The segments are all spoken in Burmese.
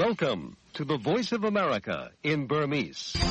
Welcome to the Voice of America in Burmese. ။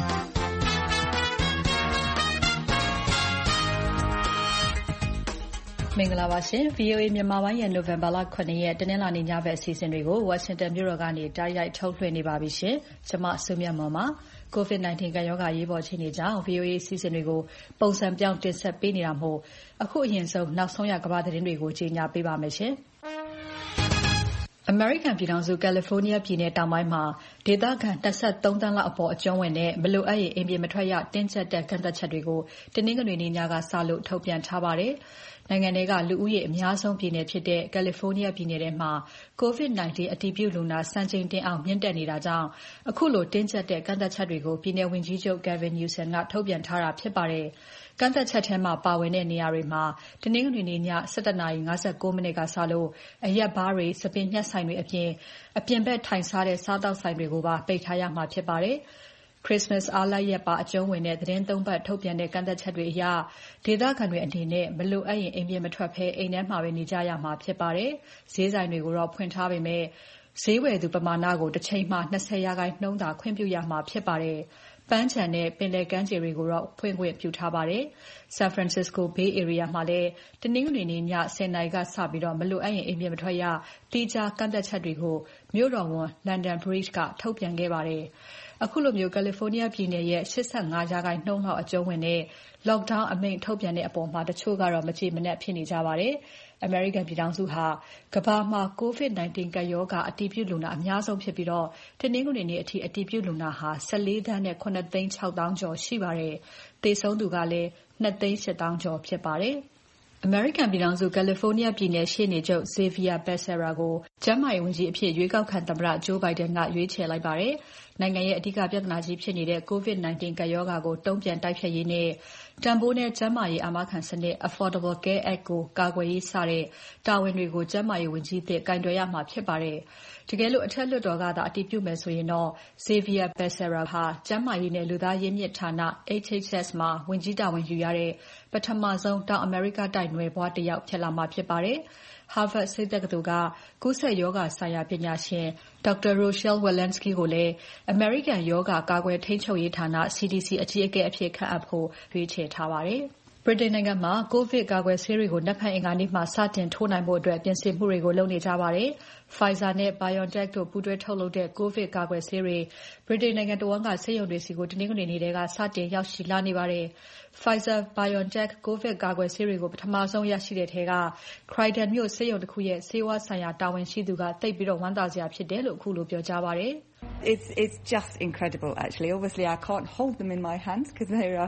မင်္ဂလာပါရှင် VOA မြန်မာပိုင်းရဲ့ November လ 9 ရက်တနင်္လာနေ့ညဘက်အစီအစဉ်တွေကို Washington မြို့တော်ကနေတိုက်ရိုက်ထုတ်လွှင့်နေပါပြီရှင်။ကျွန်မစုမြတ်မွန်ပါ။ COVID-19 ကပ်ရောဂါရေးပေါ်အခြေအနေကြောင့် VOA အစီအစဉ်တွေကိုပုံစံပြောင်းတင်ဆက်ပေးနေတာမို့အခုအရင်ဆုံးနောက်ဆုံးရကမ္ဘာသတင်းတွေကိုကြေညာပေးပါမယ်ရှင်။အမေရိကန်ပြည်ထောင်စု California ပြည်နယ်တောင်ပိုင်းမှာဒေသခံ23သန်းလောက်အပေါ်အကျုံးဝင်တဲ့မလိုအပ်ရင်အိမ်ပြင်မထွက်ရတင်းကျပ်တဲ့ကန့်သတ်ချက်တွေကိုတနင်္ဂနွေနေ့ညကစလို့ထုတ်ပြန်ထားပါတယ်။နိုင်ငံထဲကလူဦးရေအများဆုံးပြည်နယ်ဖြစ်တဲ့ California ပြည်နယ်ထဲမှာ COVID-19 အတည်ပြုလူနာစံချိန်တင်အောင်မြင့်တက်နေတာကြောင့်အခုလိုတင်းကျပ်တဲ့ကန့်သတ်ချက်တွေကိုပြည်နယ်ဝန်ကြီးချုပ် Gavin Newsom ကထုတ်ပြန်ထားတာဖြစ်ပါတယ်။ကန့်သတ်ချက်ထဲမှာပါဝင်တဲ့နေရာတွေမှာတနင်္ဂနွေနေ့ည 17:59 မိနစ်ကစလို့အရက်ဘားတွေ၊စပင်ညှပ်ဆိုင်တွေအပြင်ဘက်ထိုင်စားတဲ့စားသောက်ဆိုင်တွေကိုပါပိတ်ထားရမှာဖြစ်ပါတယ်။ Christmas အားလပ်ရက်ပါအကျုံးဝင်တဲ့သီတင်း 3 ပတ်ထုတ်ပြန်တဲ့ကန့်သတ်ချက်တွေအရဒေသခံတွေအနေနဲ့မလိုအပ်ရင်အိမ်ပြင်မထွက်ဘဲအိမ်ထဲမှာပဲနေကြရမှာဖြစ်ပါတယ်။ဈေးဆိုင်တွေကိုတော့ဖွင့်ထားပေမဲ့ဈေးဝယ်သူပမာဏကိုတစ်ချိန်မှာ 20% သာခွင့်ပြုရမှာဖြစ်ပါတယ်။ပန်းခြံနဲ့ပင်လယ်ကမ်းခြေတွေကိုတော့ဖွင့်ခွင့်ပြုထားပါတယ်။ San Francisco Bay Area မှာလည်းတနင်္ဂနွေနေ့ည 10 နာရီကစပြီးမလိုအပ်ရင်အိမ်ပြင်မထွက်ရသီးခြားကန့်သတ်ချက်တွေကိုမြို့တော်ဝန် London Breed ကထုတ်ပြန်ခဲ့ပါတယ်။အခုလိုမျိုး California ပြည်နယ်ရဲ့ 85% လောက်အကျုံးဝင်တဲ့ Lockdown အမိန့်ထုတ်ပြန်တဲ့အပေါ်တချို့ကတော့မကျေမနပ်ဖြစ်နေကြပါတယ်။အမေရိကန်ပြည်ထောင်စုဟာကမ္ဘာမှာ COVID-19 ကပ်ရောဂါအတည်ပြုလူနာအများဆုံးဖြစ်ပြီးတနင်္ဂနွေနေ့အထိအတည်ပြုလူနာဟာ 14 သန်းနဲ့ 7 သိန်း 6 သောင်းကျော်ရှိပါတယ်။သေဆုံးသူကလည်း 2 သိန်း 8 သောင်းကျော်ဖြစ်ပါတယ်။အမေရိကန်ပြည်ထောင်စု California ပြည်နယ်ရှေ့နေချုပ် Xavier Becerra ကိုကျန်းမာရေးဝန်ကြီးအဖြစ်ရွေးကောက်ခံသမ္မတ Joe Biden ကရွေးချယ်လိုက်ပါတယ်။နိုင်ငံရဲ့အဓိကပြဿနာကြီးဖြစ်နေတဲ့ COVID-19 ကပ်ရောဂါကိုတုံ့ပြန်တိုက်ဖျက်ရေးနဲ့တန်ဖိုးနဲ့ကျန်းမာရေးအာမခံစနစ် Affordable Care Act ကိုကာကွယ်ရေးစတဲ့တာဝန်တွေကိုကျန်းမာရေးဝန်ကြီးသစ်ကိုင်တွယ်ရမှာဖြစ်ပါတယ်။တကယ်လို့အထက်လွှတ်တော်ကသာအတည်ပြုမယ်ဆိုရင်တော့ Xavier Becerra ဟာကျန်းမာရေးနဲ့လူသားရင်းမြစ်ဌာန HHS မှာဝန်ကြီးတာဝန်ယူရတဲ့ပထမဆုံးတောင်အမေရိကတိုက်နွယ်ဖွားတယောက်ဖြစ်လာမှာဖြစ်ပါတယ်။ Harvard ဆေးတက္ကသိုလ်ကကူးစက်ရောဂါဆိုင်ရာပညာရှင် Dr. Rochelle Walensky ကိုလည်းအမေရိကန်ရောဂါကာကွယ်ထိန်းချုပ်ရေးဌာန CDC အကြီးအကဲအဖြစ်ခန့်အပ်ဖို့ရွေးချယ်ထားပါတယ်။ ဗြိတိန်နိုင်ငံမှာကိုဗစ်ကာကွယ်ဆေးတွေကိုနက်ဖြန်အင်္ဂါနေ့မှာစတင်ထိုးနိုင်ဖို့ပြင်ဆင်မှုတွေလုပ်နေကြပါတယ်။ Pfizer နဲ့ BioNTech တို့ပူးတွဲထုတ်လုပ်တဲ့ကိုဗစ်ကာကွယ်ဆေးတွေဗြိတိန်နိုင်ငံတဝန်းကဆေးရုံတွေဆီတနင်္ဂနွေနေ့ကစတင်ရောက်ရှိလာနေပါတယ်။ Pfizer-BioNTech ကိုဗစ်ကာကွယ်ဆေးတွေကိုပထမဆုံးရရှိတဲ့ထဲက Croydon မြို့ဆေးရုံတခုရဲ့ဆေးဝါးဆိုင်ရာတာဝန်ရှိသူကသိပ်ဝမ်းသာစရာဖြစ်တယ်လို့ခုလိုပြောကြားပါတယ်။ It's just incredible actually. Obviously I can't hold them in my hands because they are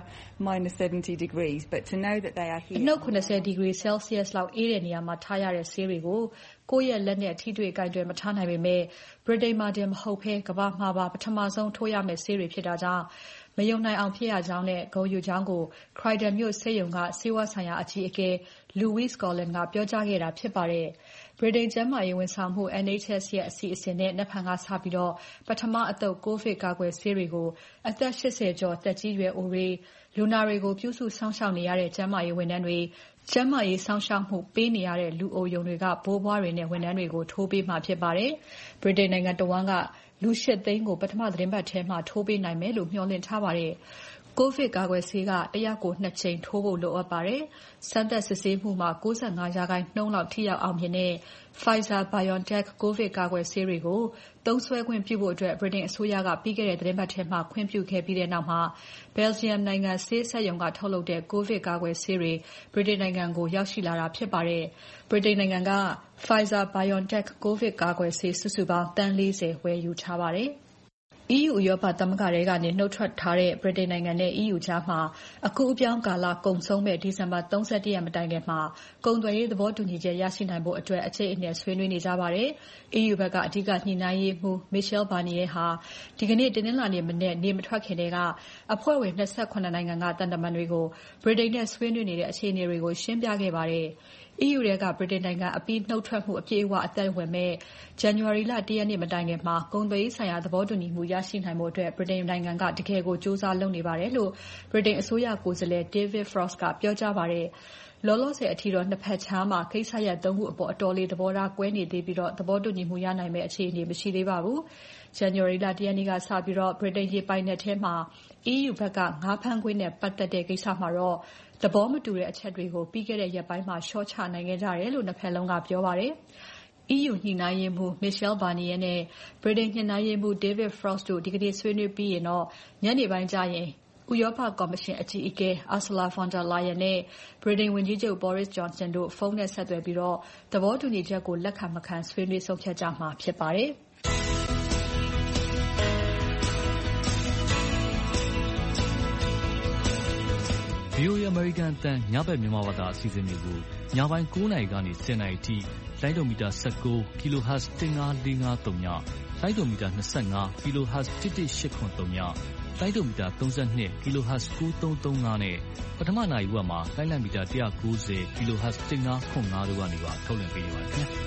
-70 degrees but to know that they are here. အနှုတ်70 degree Celsius လောက်အေးတဲ့နေရာမှာထားရတဲ့ဆေးတွေကိုကိုယ့်ရဲ့လက်နဲ့ထိတွေ့ကင်တွယ်မထားနိုင်ပေမဲ့ဗြိတိန်မှာတင်မဟုတ်ဘဲကမ္ဘာမှာပါပထမဆုံးထိုးရမယ့်ဆေးတွေဖြစ်တာကြောင့်မယုံနိုင်အောင်ဖြစ်ရကြောင်းနဲ့ဂုဏ်ယူကြောင်းကို Croydon မြို့ဆေးရုံကဆေးဝါးဆိုင်ရာအကြီးအကဲ Louise Coughlan ကပြောကြားခဲ့တာဖြစ်ပါတယ်။ ဗြိတိန်ကျန်းမာရေးဝန်ဆောင်မှု NHS ရဲ့အစီအစဉ်နဲ့နက်ဖြန်ကစပြီးပထမအသုတ်ကိုဗစ်ကာကွယ်ဆေးတွေကိုအသက် 80 ကျော်သက်ကြီးရွယ်အိုတွေလူနာတွေကိုပြုစုစောင့်ရှောက်နေရတဲ့ကျန်းမာရေးဝန်ထမ်းတွေကျန်းမာရေးစောင့်ရှောက်မှုပေးနေရတဲ့လူအိုရုံတွေကဘိုးဘွားတွေနဲ့ဝန်ထမ်းတွေကိုထိုးပေးမှာဖြစ်ပါတယ်။ ဗြိတိန်နိုင်ငံတဝန်းကလူ 8 သိန်းကိုပထမသီတင်းပတ်ထဲမှာထိုးပေးနိုင်မယ်လို့မျှော်လင့်ထားပါတယ်။ ကိုဗစ်ကာကွယ်ဆေးကတယောက်ကို 2 ကြိမ်ထိုးဖို့လိုအပ်ပါတယ်။စမ်းသပ်စစ်ဆေးမှုမှာ 95% လောက်ထိရောက်အောင်မြင်တဲ့ Pfizer-BioNTech ကိုဗစ်ကာကွယ်ဆေးတွေကိုသုံးစွဲခွင့်ပြုဖို့ဗြိတိန်အစိုးရကပြီးခဲ့တဲ့သီတင်းပတ်ထဲမှာခွင့်ပြုခဲ့ပြီးနောက်Belgium နိုင်ငံဆေးစက်ရုံကထုတ်လုပ်တဲ့ကိုဗစ်ကာကွယ်ဆေးတွေဗြိတိန်နိုင်ငံကိုရောက်ရှိလာတာဖြစ်ပါတယ်။ဗြိတိန်နိုင်ငံက Pfizer-BioNTech ကိုဗစ်ကာကွယ်ဆေးစုစုပေါင်းသန်း 40 ဝယ်ယူထားပါတယ်။ EU ဥရောပသမဂ္ဂထဲကနေနုတ်ထွက်ထားတဲ့ဗြိတိန်နိုင်ငံနဲ့ EU ကြားမှာအကူးအပြောင်းကာလကုန်ဆုံးမယ့်ဒီဇင်ဘာ 31 ရက်မတိုင်ခင်ကုန်သွယ်ရေးသဘောတူညီချက်ရရှိနိုင်ဖို့အကြိတ်အနယ်ဆွေးနွေးနေကြပါတယ်။ EU ဘက်ကအဓိကညှိနှိုင်းရေးမှူး Michel Barnier ဟာဒီကနေ့တနင်္လာနေ့မနက်နေမထွက်ခင်ထဲကအဖွဲ့ဝင် 27 နိုင်ငံကသံတမန်တွေကိုဗြိတိန်နဲ့ဆွေးနွေးနေတဲ့အခြေအနေတွေကိုရှင်းပြခဲ့ပါတယ်။ EU ထဲကဗြိတိန်နိုင်ငံအပြီးနှုတ်ထွက်မှုအပြည့်အဝအသက်ဝင်မယ့်ဇန်နဝါရီလ 1 ရက်နေ့မတိုင်ခင်ကုန်သွယ်ရေးဆိုင်ရာသဘောတူညီမှုရရှိနိုင်ဖို့ဗြိတိန်နိုင်ငံကတကယ်ကိုကြိုးစားလုပ်နေပါတယ်လို့ဗြိတိန်အစိုးရကိုယ်စားလှယ် David Frost ကပြောကြားပါတယ်။လောလောဆယ်အထိတော့နှစ်ဖက်ခြားမှာကိစ္စရပ် 3 ခုအပေါ်အတော်လေးသဘောထားကွဲနေသေးပြီးသဘောတူညီမှုရနိုင်မယ့်အခြေအနေမရှိသေးပါဘူး။ January လ 1 ရက်နေ့ကစပြီးဗြိတိန်ရေပိုင်နက်ထဲမှာ EU ဘက်ကငါးဖမ်းခွင့်နဲ့ပတ်သက်တဲ့ကိစ္စမှာတော့သဘောမတူတဲ့အချက်တွေကိုပြီးခဲ့တဲ့ရက်ပိုင်းမှာလျှော့ချနိုင်ခဲ့ကြတယ်လို့နှစ်ဖက်လုံးကပြောပါတယ်။ EU ညှိနှိုင်းရေးမှူး Michel Barnier နဲ့ ဗြိတိန်ညှိနှိုင်းရေးမှူး David Frost တို့ဒီကနေ့ဆွေးနွေးပြီးရင်ညနေပိုင်းကျရင်ဥရောပကော်မရှင်အကြီးအကဲ Ursula von der Leyen နဲ့ဗြိတိန်ဝန်ကြီးချုပ် Boris Johnson တို့ဖုန်းနဲ့ဆက်သွယ်ပြီးသဘောတူညီချက်ကိုလက်ခံမခံဆွေးနွေးဆုံးဖြတ်ကြမှာဖြစ်ပါတယ်။ VOA American အသံညဘက်မြန်မာဘာသာအစီအစဉ်တွေကိုညပိုင်း9 နာရီကနေ10 နာရီထိလိုင်းဒိုမီတာ19 kHz 15453ညလိုင်းဒိုမီတာ25 kHz 11883ညလိုင်းဒိုမီတာ32 kHz 9335နဲ့ပထမနာရီဝက်မှာလိုင်းလံမီတာ190 kHz 1505တို့ကနေပါထုတ်လွှင့်ပေးနေပါတယ်ခင်ဗျာ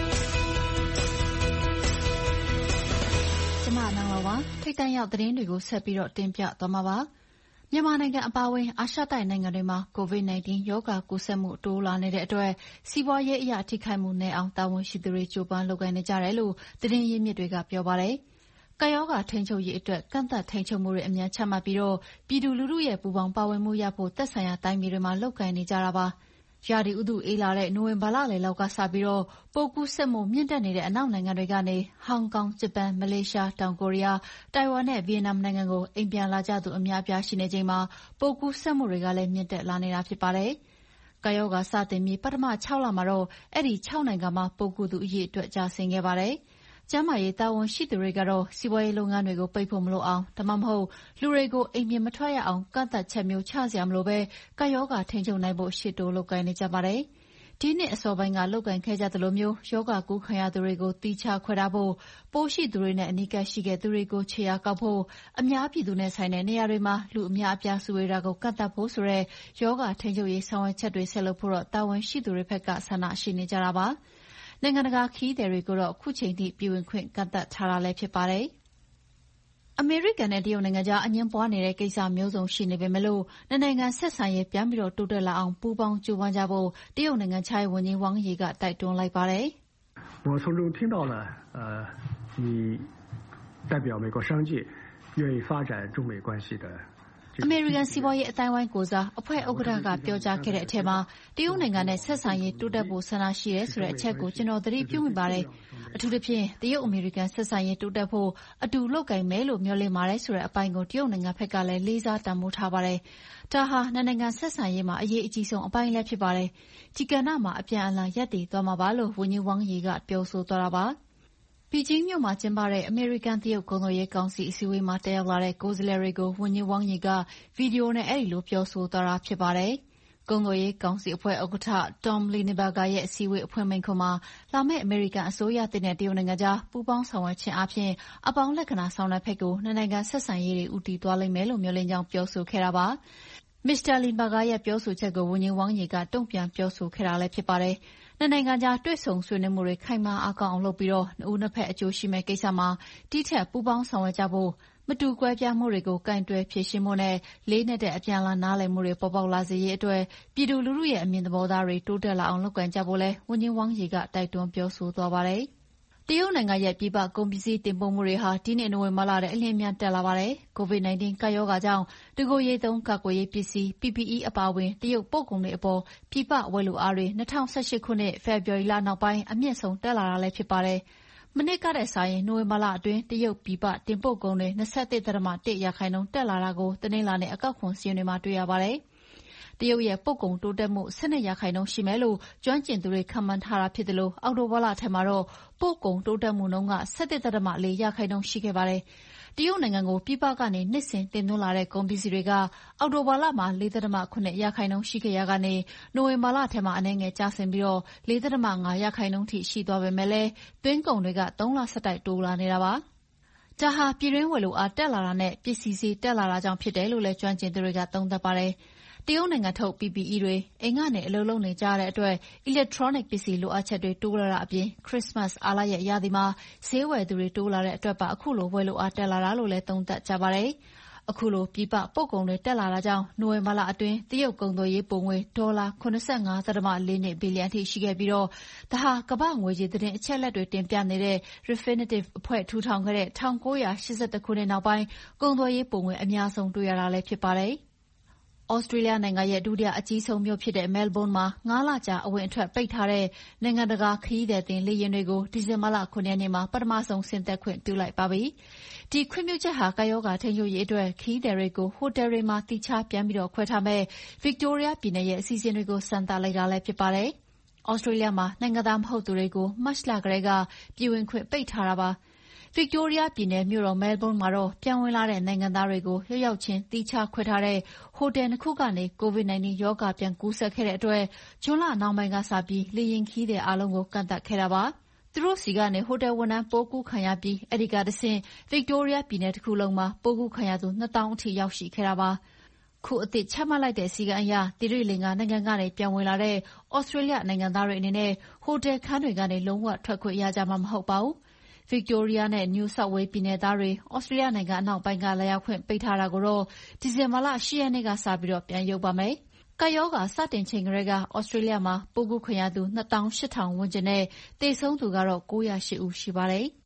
ကျမနောင်လာပါထိတ်တန့်ရောက်သတင်းတွေကိုဆက်ပြီးတင်ပြသွားမှာပါမြန်မာနိုင်ငံအပါအဝင်အာရှတိုက်နိုင်ငံတွေမှာ COVID-19 ရောဂါကူးစက်မှုတိုးလာနေတဲ့အတွက်စီးပွားရေးအရထိခိုက်မှုနည်းအောင်တာဝန်ရှိသူတွေကြိုးပမ်းလုပ်ကိုင်နေကြတယ်လို့သတင်းရင်းမြစ်တွေကပြောပါတယ်။ကပ်ရောဂါထိန်းချုပ်ရေးအတွက်ကန့်သတ်ထိန်းချုပ်မှုတွေအများချမှတ်ပြီးပြည်သူလူထုရဲ့ပူးပေါင်းပါဝင်မှုရဖို့သက်ဆိုင်ရာတိုင်းပြည်တွေမှာလုပ်ကိုင်နေကြတာပါ။ရာသီဥတုအေးလာတဲ့နိုဝင်ဘာလလယ်လောက်ကစပြီးပိုးကူးစက်မှုမြင့်တက်နေတဲ့အနောက်နိုင်ငံတွေကနေဟောင်ကောင်၊ဂျပန်၊မလေးရှား၊တောင်ကိုရီးယား၊တိုင်ဝမ်နဲ့ဗီယက်နမ်နိုင်ငံကိုအိမ်ပြန်လာကြသူအများအပြားရှိနေချိန်မှာပိုးကူးစက်မှုတွေကလည်းမြင့်တက်လာနေတာဖြစ်ပါတယ်။ကပ်ရောဂါစတင်ပြီးပထမ6 လမှာတော့အဲဒီ6 နိုင်ငံမှာပိုးကူးသူအရေအတွက်ကျဆင်းခဲ့ပါတယ်။ကျန်းမာရေးတာဝန်ရှိသူတွေကတော့စီးပွားရေးလုပ်ငန်းတွေကိုပိတ်ဖို့မလိုအောင်ဒါမှမဟုတ်လူတွေကိုအိမ်ပြင်မထွက်ရအောင်ကန့်သတ်ချက်မျိုးချစရာမလိုပဲကပ်ရောဂါထိန်းချုပ်နိုင်ဖို့ရှေ့တိုးလုပ်ကိုင်နေကြပါတယ်။ဒီနှစ်အစောပိုင်းကလုပ်ကိုင်ခဲ့ကြသလိုမျိုးရောဂါကူးခံရသူတွေကိုသီးခြားခွဲထားဖို့ပိုးရှိသူတွေနဲ့အနီးကပ်ရှိခဲ့သူတွေကိုခြေရာကောက်ဖို့အများပြည်သူနဲ့ဆိုင်တဲ့နေရာတွေမှာလူအများအပြားစုဝေးတာကိုကန့်သတ်ဖို့ဆိုတဲ့ရောဂါထိန်းချုပ်ရေးဆောင်ရွက်ချက်တွေဆက်လုပ်ဖို့တာဝန်ရှိသူတွေဘက်ကဆန္ဒရှိနေကြတာပါ။နိုင်ငံတကာခရီးသည်တွေကိုတော့ခုချိန်ထိပြည်ဝင်ခွင့်ကန့်သတ်ထားတာလည်းဖြစ်ပါတယ်။အမေရိကန်နဲ့တရုတ်နိုင်ငံကြားအငြင်းပွားနေတဲ့ကိစ္စမျိုးစုံရှိနေပေမဲ့နှစ်နိုင်ငံဆက်ဆံရေးပြန်ပြီးတိုးတက်လာအောင်ပူးပေါင်းကြိုးပမ်းကြဖို့တရုတ်နိုင်ငံခြားရေးဝန်ကြီးဝမ်ယီကတိုက်တွန်းလိုက်ပါတယ်။我从中听到了你代表美国商界愿意发展中美关系的အမေရိကန်စီးပွားရေးအတိုင်းဝိုင်းကိုစားအဖွဲ့ဥက္ကဋ္ဌကပြောကြားခဲ့တဲ့အထက်မှာတရုတ်နိုင်ငံနဲ့ဆက်ဆံရေးတိုးတက်ဖို့ဆန္ဒရှိတယ်ဆိုတဲ့အချက်ကိုကျွန်တော်သတိပြုမိပါတယ်။အထူးသဖြင့်တရုတ်အမေရိကန်ဆက်ဆံရေးတိုးတက်ဖို့အတူလုပ်ကိုင်မယ်လို့မျှော်လင့်ပါတယ်ဆိုတဲ့အပိုင်းကိုတရုတ်နိုင်ငံဘက်ကလည်းလေးစားတန်ဖိုးထားပါတယ်။ဒါဟာနှစ်နိုင်ငံဆက်ဆံရေးမှာအရေးအကြီးဆုံးအပိုင်းလည်းဖြစ်ပါတယ်။ဒီကဏ္ဍမှာအပြန်အလှန်ရပ်တည်သွားမှာပါလို့ဝန်ကြီးဝမ်ယီကပြောဆိုသွားတာပါ။ဘီဂျင်းမြို့မှာကျင်းပတဲ့အမေရိကန်တရုတ်ကုန်သွယ်ရေးကောင်စီအစည်းအဝေးမှာတက်ရောက်လာတဲ့ကိုယ်စားလှယ်တွေကိုဝန်ကြီးဝမ်ယီကဗီဒီယိုနဲ့အဲဒီလိုပြောဆိုသွားတာဖြစ်ပါတယ်။ကုန်သွယ်ရေးကောင်စီအဖွဲ့ဥက္ကဋ္ဌ Tom Linebarger ရဲ့အစည်းအဝေးအဖွင့်မိန့်ခွန်းမှာလာမယ့်အမေရိကန်အစိုးရသစ်နဲ့တရုတ်နိုင်ငံကြားပူးပေါင်းဆောင်ရွက်ခြင်းအားဖြင့်အပေါင်းလက္ခဏာဆောင်တဲ့ဘက်ကိုနှစ်နိုင်ငံဆက်ဆံရေးတွေဦးတည်သွားလိမ့်မယ်လို့မျှော်လင့်ကြောင်းပြောဆိုခဲ့တာပါ။ မစ္စတာ Linebarger ရဲ့ပြောဆိုချက်ကိုဝန်ကြီးဝမ်ယီကတုံ့ပြန်ပြောဆိုခဲ့တာလည်းဖြစ်ပါတယ်။နှစ်နိုင်ငံကြားတွေ့ဆုံဆွေးနွေးမှုတွေခိုင်မာအားကောင်းအောင်လုပ်ပြီးနှစ်ဦးနှစ်ဖက်အကျိုးရှိမယ့်ကိစ္စမှာဒီထက်ပူးပေါင်းဆောင်ရွက်ကြဖို့မတူကွဲပြားမှုတွေကိုကိုင်တွယ်ဖြေရှင်းဖို့နဲ့လေးနက်တဲ့အပြန်အလှန်နားလည်မှုတွေပေါ်ပေါက်လာစေရေးအတွက်ပြည်သူလူထုရဲ့အမြင်သဘောထားတွေတိုးတက်လာအောင်လုပ်ကိုင်ကြဖို့လည်းဝန်ကြီးဝမ်ယီကတိုက်တွန်းပြောဆိုသွားပါတယ်။တရုတ်နိုင်ငံရဲ့ပြည်ပကုန်ပစ္စည်းတင်ပို့မှုတွေဟာဒီနှစ်နိုဝင်ဘာလထဲအလျင်အမြန်တက်လာပါတယ်။ COVID-19 ကပ်ရောဂါကြောင့်တကိုယ်ရေသုံးကာကွယ်ရေးပစ္စည်း PPE အပါအဝင်တရုတ်ပို့ကုန်တွေအပေါ်ပြည်ပဝယ်လိုအားတွေ2018ခုနှစ်ဖေဖော်ဝါရီလနောက်ပိုင်းအမြင့်ဆုံးတက်လာတာလည်းဖြစ်ပါတယ်။မနှစ်ကထက်စာရင်နိုဝင်ဘာလအတွင်းတရုတ်ပြည်ပတင်ပို့ကုန်တွေ21.1% တက်လာတာကိုတနင်္လာနေ့အကောက်ခွန်စာရင်းတွေမှာတွေ့ရပါတယ်။တရုတ်ရဲ့ပို့ကုန်တိုးတက်မှု12%ရှိမယ်လို့ကျွမ်းကျင်သူတွေခန့်မှန်းထားတာဖြစ်တယ်လို့အောက်တိုဘာလထဲမှာတော့ပို့ကုန်တိုးတက်မှုနှုန်းက17.4% ရှိခဲ့ပါတယ်။တရုတ်နိုင်ငံကိုပြည်ပကနေနှစ်စဉ်တင်သွင်းလာတဲ့ကုန်ပစ္စည်းတွေကအောက်တိုဘာလမှာ4.7% ရှိခဲ့ရာကနေနိုဝင်ဘာလထဲမှာအနည်းငယ်ကျဆင်းပြီး4.5% ထိရှိသွားပေမဲ့လည်းသွင်းကုန်တွေက3 လဆက်တိုက်တိုးလာနေတာပါ။ဒါဟာပြည်တွင်းဝယ်လိုအားတက်လာတာနဲ့ပစ္စည်းဈေးတက်လာတာကြောင့်ဖြစ်တယ်လို့လည်းကျွမ်းကျင်သူတွေကသုံးသပ်ပါတယ်။တရုတ်နိုင်ငံထုတ် PPE တွေအိမ်ကနေအလုပ်လုပ်နေကြတဲ့အတွက်အီလက်ထရောနစ်ပစ္စည်းလိုအပ်ချက်တွေတိုးလာတာအပြင်ခရစ္စမတ်အားလပ်ရက်ရာသီမှာဈေးဝယ်သူတွေတိုးလာတဲ့အတွက်ပါအခုလိုဝယ်လိုအားတက်လာတာလို့လည်းသုံးသပ်ကြပါတယ်။အခုလိုပြည်ပပို့ကုန်တွေတက်လာတာကြောင့်နိုဝင်ဘာလအတွင်းတရုတ်ကုန်သွယ်ရေးပိုငွေဒေါ်လာ $85.4 ဘီလီယံထိရှိခဲ့ပြီးဒါဟာကမ္ဘာ့ငွေကြေးသတင်းအချက်အလက်တွေတင်ပြနေတဲ့ Refinitiv အဖွဲ့ထူထောင်ခဲ့တဲ့1981ခုနှစ်နောက်ပိုင်းကုန်သွယ်ရေးပိုငွေအများဆုံးတွေ့ရတာလည်းဖြစ်ပါတယ်။ဩစတြေးလျနိုင်ငံရဲ့ဒုတိယအကြီးဆုံးမြို့ဖြစ်တဲ့မဲလ်ဘုန်းမှာ9လကြာအဝင်အထွက်ပိတ်ထားတဲ့နိုင်ငံတကာခရီးသည်တင်လေယာဉ်တွေကိုဒီဇင်ဘာလ9ရက်နေ့မှာပထမဆုံးဆင်းသက်ခွင့်ပြုလိုက်ပါပြီ။ဒီခွင့်ပြုချက်ဟာကပ်ရောဂါထိန်းချုပ်ရေးအတွက်ခရီးသည်တွေကိုဟိုတယ်တွေမှာသီးခြားပြန်ပြီးခွဲထားမဲ့ Victoria ပြည်နယ်ရဲ့အစီအစဉ်တွေကိုစမ်းသပ်လိုက်တာလည်းဖြစ်ပါတယ်။ဩစတြေးလျမှာနိုင်ငံသားမဟုတ်သူတွေကိုမတ်လကတည်းကပြည်ဝင်ခွင့်ပိတ်ထားတာပါ။ Victoria ပြည်နယ်မြို့တော်မဲလ်ဘုန်းမှာတော့ပြန်ဝင်လာတဲ့နိုင်ငံသားတွေကိုရောက်ရောက်ချင်းသီးခြားခွဲထားတဲ့ဟိုတယ်2ခုကနေ COVID-19 ရောဂါပြန်ကူးစက်ခဲ့တဲ့အတွက်ဇွန်လနှောင်းပိုင်းကစပြီးလေယာဉ်ခရီးသည်အားလုံးကိုကန့်သတ်ခဲ့တာပါ။သူတို့ဆီကနေဟိုတယ်ဝန်ထမ်းပိုးကူးခံရပြီးအဲဒီကတဆင့် Victoria ပြည်နယ်တစ်ခုလုံးမှာပိုးကူးခံရသူ2000အထိရောက်ရှိခဲ့တာပါ။ခုအသစ်ချမှတ်လိုက်တဲ့စည်းကမ်းအရသီရိလင်္ကာနိုင်ငံကနေပြန်ဝင်လာတဲ့ဩစတြေးလျနိုင်ငံသားတွေအနေနဲ့ဟိုတယ်ခန်းတွေကနေလုံးဝထွက်ခွင့်ရကြမှာမဟုတ်ပါဘူး။ Victoria နဲ့ New South Wales ပြည်နယ်သားတွေဩစတြေးလျနိုင်ငံအနောက်ပိုင်းကလာရောက်ခွင့်ပိတ်ထားတာကိုတော့ဒီဇင်ဘာလ10ရက်နေ့ကစပြီးပြန်ရုပ်ပါမယ်။ကပ်ရောဂါစတင်ချိန်ကတည်းကဩစတြေးလျမှာပိုးကူးခံရသူ28,000ဝန်းကျင်နဲ့သေဆုံးသူကတော့908ဦးရှိပါတယ်။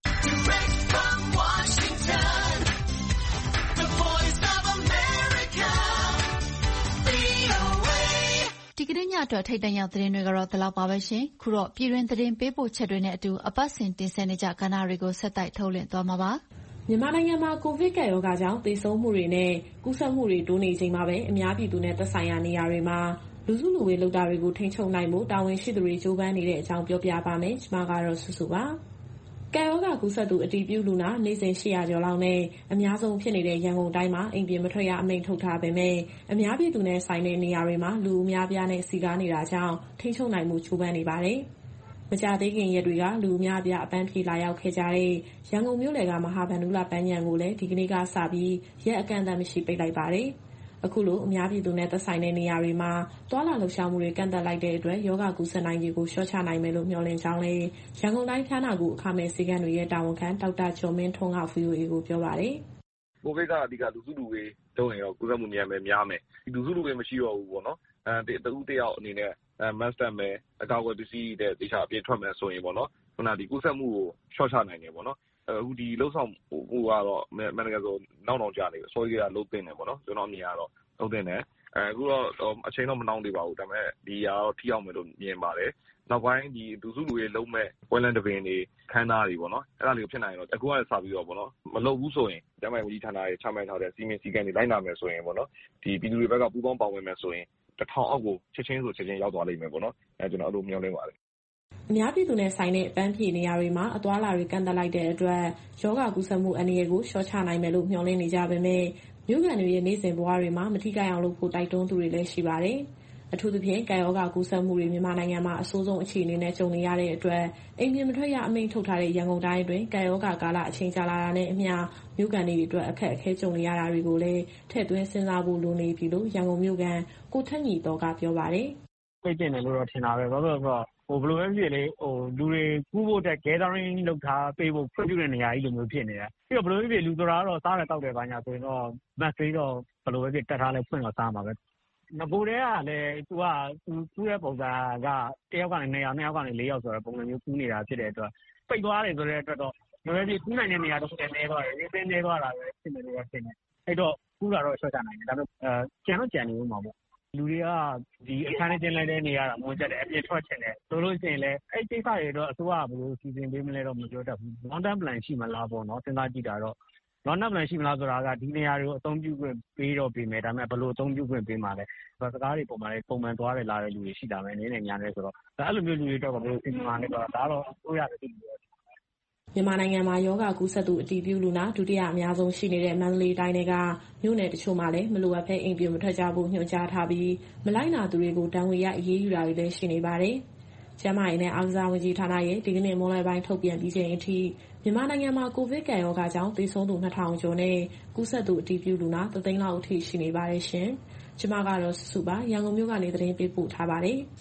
ဒီကနေ့ညအတွက်ထိပ်တန်းရောက်သတင်းတွေကတော့ဒီလောက်ပါပဲရှင်။ခုတော့ပြည်တွင်းသတင်းပေးပို့ချက်တွေနဲ့အတူအပတ်စဉ်တင်ဆက်နေကြကဏ္ဍတွေကိုဆက်တိုက်ထုတ်လွှင့်သွားမှာပါ။မြန်မာနိုင်ငံမှာကိုဗစ်ကပ်ရောဂါကြောင့်သေဆုံးမှုတွေနဲ့ကူးစက်မှုတွေတိုးနေချိန်မှာပဲအများပြည်သူနဲ့သက်ဆိုင်ရာနေရာတွေမှာလူစုလူဝေးလုပ်တာတွေကိုထိန်းချုပ်နိုင်ဖို့တာဝန်ရှိသူတွေကြိုးပမ်းနေတဲ့အကြောင်းပြောပြပါမယ်။ကျွန်မကတော့စုစုပါ။ကပ်ရောဂါကူးစက်သူအတည်ပြုလူနာနေ့စဉ်800ကျော်လောက်နဲ့အများဆုံးဖြစ်နေတဲ့ရန်ကုန်တိုင်းမှာအိမ်ပြင်မထွက်ရအမိန့်ထုတ်ထားပေမဲ့အများပြည်သူနဲ့ဆိုင်တဲ့နေရာတွေမှာလူအများပြားနဲ့စီကားနေတာကြောင့်ထိန်းချုပ်နိုင်မှုချိုးပမ်းနေပါတယ်။မကြာသေးခင်ရက်တွေကလူအများပြားအပန်းဖြေလာရောက်ခဲ့ကြတဲ့ရန်ကုန်မြို့လယ်ကမဟာဗန္ဓုလပန်းခြံကိုလည်းဒီကနေ့ကစပြီးရက်အကန့်အသတ်မရှိပိတ်လိုက်ပါတယ်။အခုလိုအများပြည်သူနဲ့သက်ဆိုင်တဲ့နေရာတွေမှာသွားလာလှုပ်ရှားမှုတွေကန့်သတ်လိုက်တဲ့အတွက်ရောဂါကူးစက်နိုင်ခြေကိုလျှော့ချနိုင်မယ်လို့မျှော်လင့်ကြောင်းလည်းရန်ကုန်တိုင်းဖျားနာကုအခမဲ့ဆေးခန်းတွေရဲ့တာဝန်ခံဒေါက်တာကျော်မင်းထွန်းက VOA ကိုပြောပါတယ်။ကိုဗစ်ကအဓိကလူစုလူဝေးလုပ်ရင်တော့ကူးစက်မှုများမယ်။လူစုလူဝေးမရှိတော့ဘူးပေါ့နော်။တဦးတယောက်အနေနဲ့Mask တပ်မယ်အကာအကွယ်ပစ္စည်းတွေသေချာအပြင်ထွက်မယ်ဆိုရင်ပေါ့နော်။ခုနဒီကူးစက်မှုကိုလျှော့ချနိုင်တယ်ပေါ့နော်။အခုဒီလှုပ်ဆောင်မှုကတော့မန်နေဂျာဆိုနောက်ကျနေပြီ။စောကြီးကလုပ်သင့်တယ်ပေါ့နော်။ကျွန်တော်အမြင်ကတော့လုပ်သင့်တယ်။အခုတော့အချိန်တော့မနှောင်းသေးပါဘူး။ဒါပေမဲ့ဒီကတော့ထိရောက်မယ်လို့မြင်ပါတယ်။နောက်ပိုင်းဒီလူစုလူဝေးလုပ်မဲ့ပွဲလမ်းတပင်တွေခန်းသားတွေပေါ့နော်။အဲ့ဒါလေးကိုဖြစ်နိုင်တော့အခုကစပြီးတော့ပေါ့နော်မလုပ်ဘူးဆိုရင်ကျန်းမာရေးဝန်ကြီးဌာနရဲ့ချမှတ်ထားတဲ့စီမင်းစည်းကမ်းတွေလိုက်နာမယ်ဆိုရင်ပေါ့နော်ဒီပြည်သူတွေဘက်ကပူးပေါင်းပါဝင်မယ်ဆိုရင်1000အောက်ကိုချက်ချင်းရောက်သွားလိမ့်မယ်ပေါ့နော်။ကျွန်တော်အဲ့လိုမျှော်လင့်ပါတယ်။အများပြည်သူနဲ့ဆိုင်တဲ့အပန်းဖြေနေရာတွေမှာအသွားအလာတွေကန့်သတ်လိုက်တဲ့အတွက်ရောဂါကူးစက်မှုအန္တရာယ်ကိုလျှော့ချနိုင်မယ်လို့မျှော်လင့်နေကြပေမဲ့မြို့ခံတွေရဲ့နေ့စဉ်ဘဝတွေမှာမထိခိုက်အောင်လုပ်ဖို့တိုက်တွန်းသူတွေလည်းရှိပါတယ်။အထူးသဖြင့်ကပ်ရောဂါကူးစက်မှုတွေမြန်မာနိုင်ငံမှာအဆိုးဆုံးအခြေအနေနဲ့ကြုံနေရတဲ့အတွက်အိမ်ပြင်မထွက်ရအမိန့်ထုတ်ထားတဲ့ရန်ကုန်တိုင်းအတွင်းကပ်ရောဂါကာလအချိန်ကြာလာတာနဲ့အမျှမြို့ခံတွေအတွက်အခက်အခဲကြုံနေရတာတွေကိုလည်းထည့်သွင်းစဉ်းစားဖို့လိုနေပြီလို့ရန်ကုန်မြို့ကန်ကိုထက်ညီတော်ကပြောပါတယ်။ပြည့်တင်တယ်လို့တော့ထင်တာပဲ။ဘာလို့လဲဆိုတော့ဘယ်လိုပဲဖြစ်လေလူတွေကူးဖို့အတွက် gathering လုပ်ထားပေးဖို့ဖွင့်ပြတဲ့နေရာကြီးလိုမျိုးဖြစ်နေတာ။ပြီးတော့ဘယ်လိုဖြစ်လူဆိုတာကတော့စားတယ်တောက်တယ်ဘာညာဆိုရင်တော့ mask တွေတော့ဘယ်လိုပဲဖြစ်တက်ထားလဲဖွင့်တော့စားမှာပဲ။ငကိုယ်တည်းကလည်းသူကူးတဲ့ပုံစံက1ယောက်ကနေ2ယောက်2ယောက်ကနေ4ယောက်ဆိုတော့ပုံစံမျိုးကူးနေတာဖြစ်တဲ့အတွက်ပိတ်သွားတယ်ဆိုတဲ့အတွက်တော့ဘယ်လိုဖြစ်ကူးနိုင်တဲ့နေရာတော့နည်းသွားတယ်။နည်းသွားတာပဲဖြစ်နေလို့ဖြစ်နေ။အဲ့တော့ကူးတာတော့လျှော့ချနိုင်တယ်။ဒါပေမဲ့ကြံနေဦးမှာပေါ့။လူတွေကဒီအခန်းထဲတင်လိုက်တဲ့နေရာကမွန်ချက်တယ်အပြင်ထွက်ချင်တယ်ဆိုလို့ရှိရင်လည်းအဲ့ကိစ္စတွေတော့အစိုးရကဘယ်လိုစီစဉ်ပေးမလဲတော့မပြောတတ်ဘူး။ long term plan ရှိမလားပေါ့နော်စဉ်းစားကြည့်တာတော့ long term plan ရှိမလားဆိုတာကဒီနေရာတွေကိုအသုံးပြုခွင့်ပေးတော့ပေးမယ်ဒါပေမဲ့ဘယ်လိုအသုံးပြုခွင့်ပေးမှာလဲစကားတွေပုံမှန်သွားတယ်လာတဲ့လူတွေရှိတာပဲနေနေညာနေဆိုတော့အဲ့လိုမျိုးလူတွေတော့ဘယ်လိုစီစဉ်မှာလဲဆိုတော့ဒါတော့အစိုးရပဲသိတယ်မြန်မာနိုင်ငံမှာရောဂါကူးစက်သူအတည်ပြုလူနာဒုတိယအများဆုံးရှိနေတဲ့မန္တလေးတိုင်းကမြို့နယ်တချို့မှာလည်းမလိုအပ်ဘဲအိမ်ပြင်မထွက်ကြဖို့ညွှန်ကြားထားပြီးမလိုက်နာသူတွေကိုဒဏ်ငွေရိုက်အရေးယူတာတွေလည်းရှိနေပါတယ်။ကျန်းမာရေးနဲ့အားကစားဝန်ကြီးဌာနရဲ့ဒီကနေ့မွန်းလွဲပိုင်းထုတ်ပြန်ပြီးချိန်အထိမြန်မာနိုင်ငံမှာကိုဗစ်ကပ်ရောဂါကြောင့်သေဆုံးသူ2000ကျော်နဲ့ကူးစက်သူအတည်ပြုလူနာ3သိန်းလောက်အထိရှိနေပါတယ်ရှင်။ကျွန်မကတော့စုစုပါရန်ကုန်မြို့ကနေသတင်းပေးပို့ထားပါတယ်။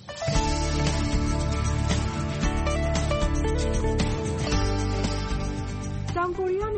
တောင်ကိုရီးယားနိုင်ငံ